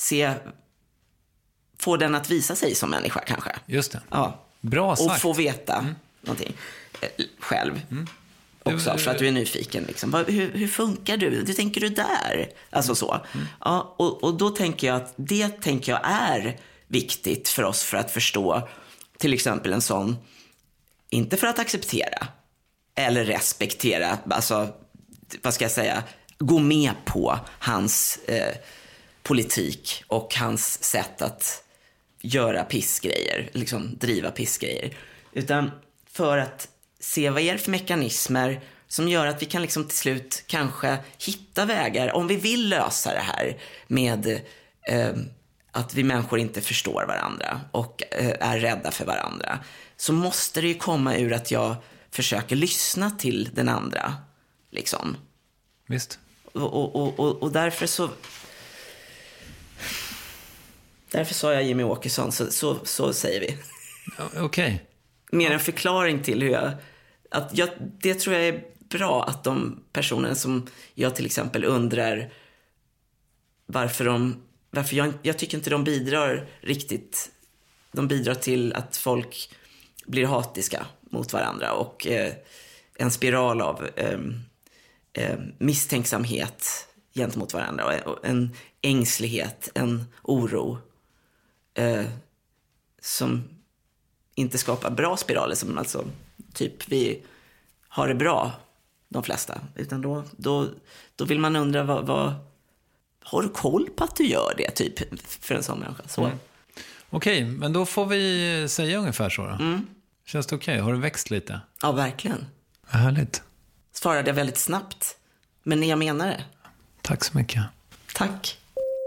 få den att visa sig som människa kanske. Just det. Ja. Bra sagt. Och få veta någonting själv. Också, för att du är nyfiken liksom. Hur funkar du? Hur tänker du där? Alltså så. Ja, och då tänker jag att det är viktigt för oss för att förstå till exempel en sån, inte för att acceptera eller respektera, alltså vad ska jag säga, gå med på hans politik och hans sätt att göra pissgrejer, liksom driva pissgrejer, utan för att se vad är det för mekanismer som gör att vi kan liksom till slut kanske hitta vägar, om vi vill lösa det här med att vi människor inte förstår varandra och är rädda för varandra, så måste det ju komma ur att jag försöker lyssna till den andra liksom. Visst. Och därför sa jag Jimmy Åkesson, så säger vi. Okej. Mer en förklaring till hur det tror jag är bra, att de personer som jag till exempel undrar varför jag tycker inte de bidrar riktigt. De bidrar till att folk blir hatiska mot varandra och en spiral av misstänksamhet gentemot varandra och en ängslighet, en oro som inte skapar bra spiraler, som alltså typ vi har det bra de flesta, utan då vill man undra vad har du koll på att du gör det typ för en sån människa så. Okej, men då får vi säga ungefär så då. Känns det okej? Har du växt lite? Ja, verkligen. Härligt. Svarade jag väldigt snabbt, men jag menar det. Tack så mycket. Tack.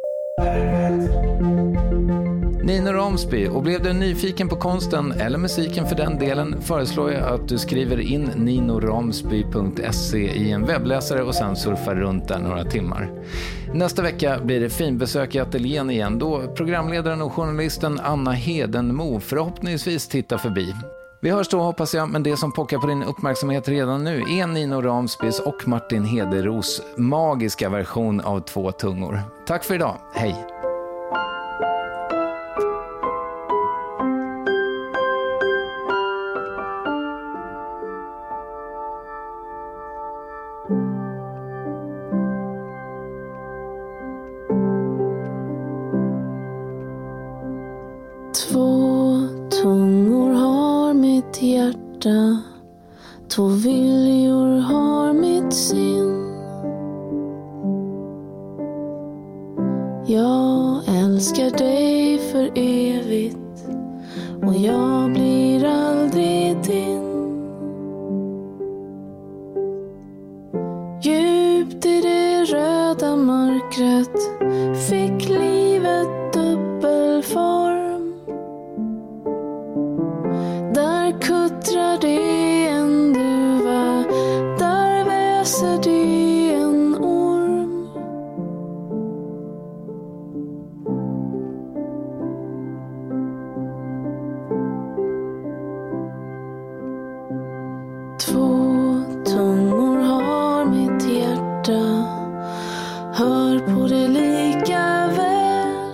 Nino Ramsby, och blev du nyfiken på konsten eller musiken för den delen, föreslår jag att du skriver in ninoramsby.se i en webbläsare och sen surfar runt där några timmar. Nästa vecka blir det finbesök i ateljén igen, då programledaren och journalisten Anna Hedenmo förhoppningsvis tittar förbi. Vi hörs då, hoppas jag, men det som pockar på din uppmärksamhet redan nu är Nino Ramsbys och Martin Hederos magiska version av Två tungor. Tack för idag, hej! mitt sinn. Jag älskar dig för evigt och jag blir aldrig din. Djupt i det röda mörkret fick livet dubbelform. Där kuttrar det en duva, där väser det en orm. Två tungor har mitt hjärta, hör på det lika väl.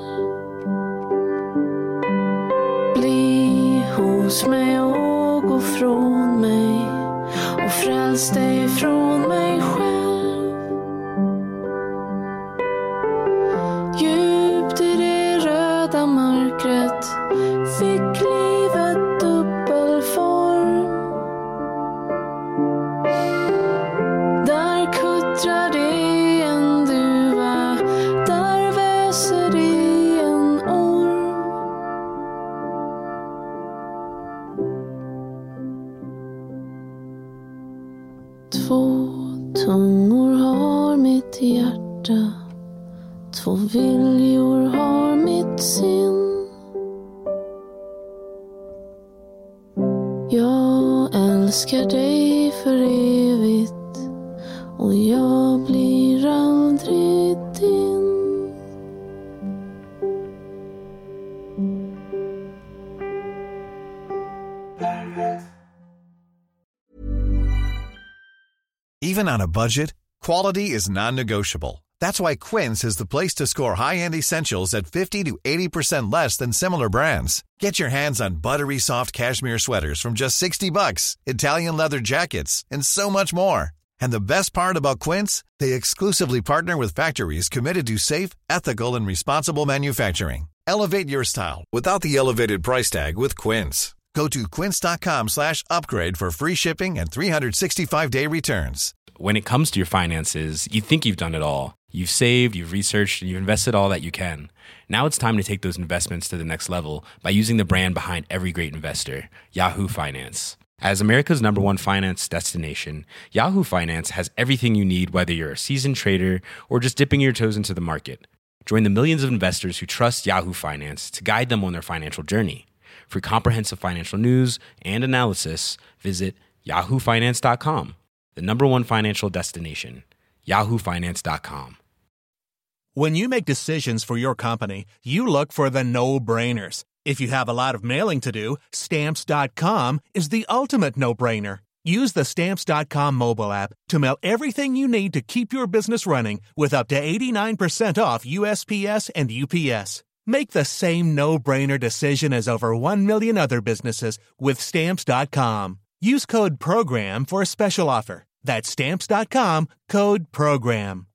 Bli hos mig och gå från mig och fräls dig från mig själv. Djupt i det röda mörkret fick livet dubbelform. Där kuttrar det en duva, där väser det en orm. Två tungor har mitt hjärta, två viljor har mitt sinn. Jag älskar dig för evigt och jag blir aldrig din. Even on a budget, quality is non-negotiable. That's why Quince is the place to score high-end essentials at 50 to 80% less than similar brands. Get your hands on buttery soft cashmere sweaters from just $60, Italian leather jackets, and so much more. And the best part about Quince, they exclusively partner with factories committed to safe, ethical, and responsible manufacturing. Elevate your style without the elevated price tag with Quince. Go to quince.com/upgrade for free shipping and 365-day returns. When it comes to your finances, you think you've done it all. You've saved, you've researched, and you've invested all that you can. Now it's time to take those investments to the next level by using the brand behind every great investor, Yahoo Finance. As America's #1 finance destination, Yahoo Finance has everything you need, whether you're a seasoned trader or just dipping your toes into the market. Join the millions of investors who trust Yahoo Finance to guide them on their financial journey. For comprehensive financial news and analysis, visit yahoofinance.com, the #1 financial destination, yahoofinance.com. When you make decisions for your company, you look for the no-brainers. If you have a lot of mailing to do, Stamps.com is the ultimate no-brainer. Use the Stamps.com mobile app to mail everything you need to keep your business running with up to 89% off USPS and UPS. Make the same no-brainer decision as over 1 million other businesses with Stamps.com. Use code PROGRAM for a special offer. That's Stamps.com, code PROGRAM.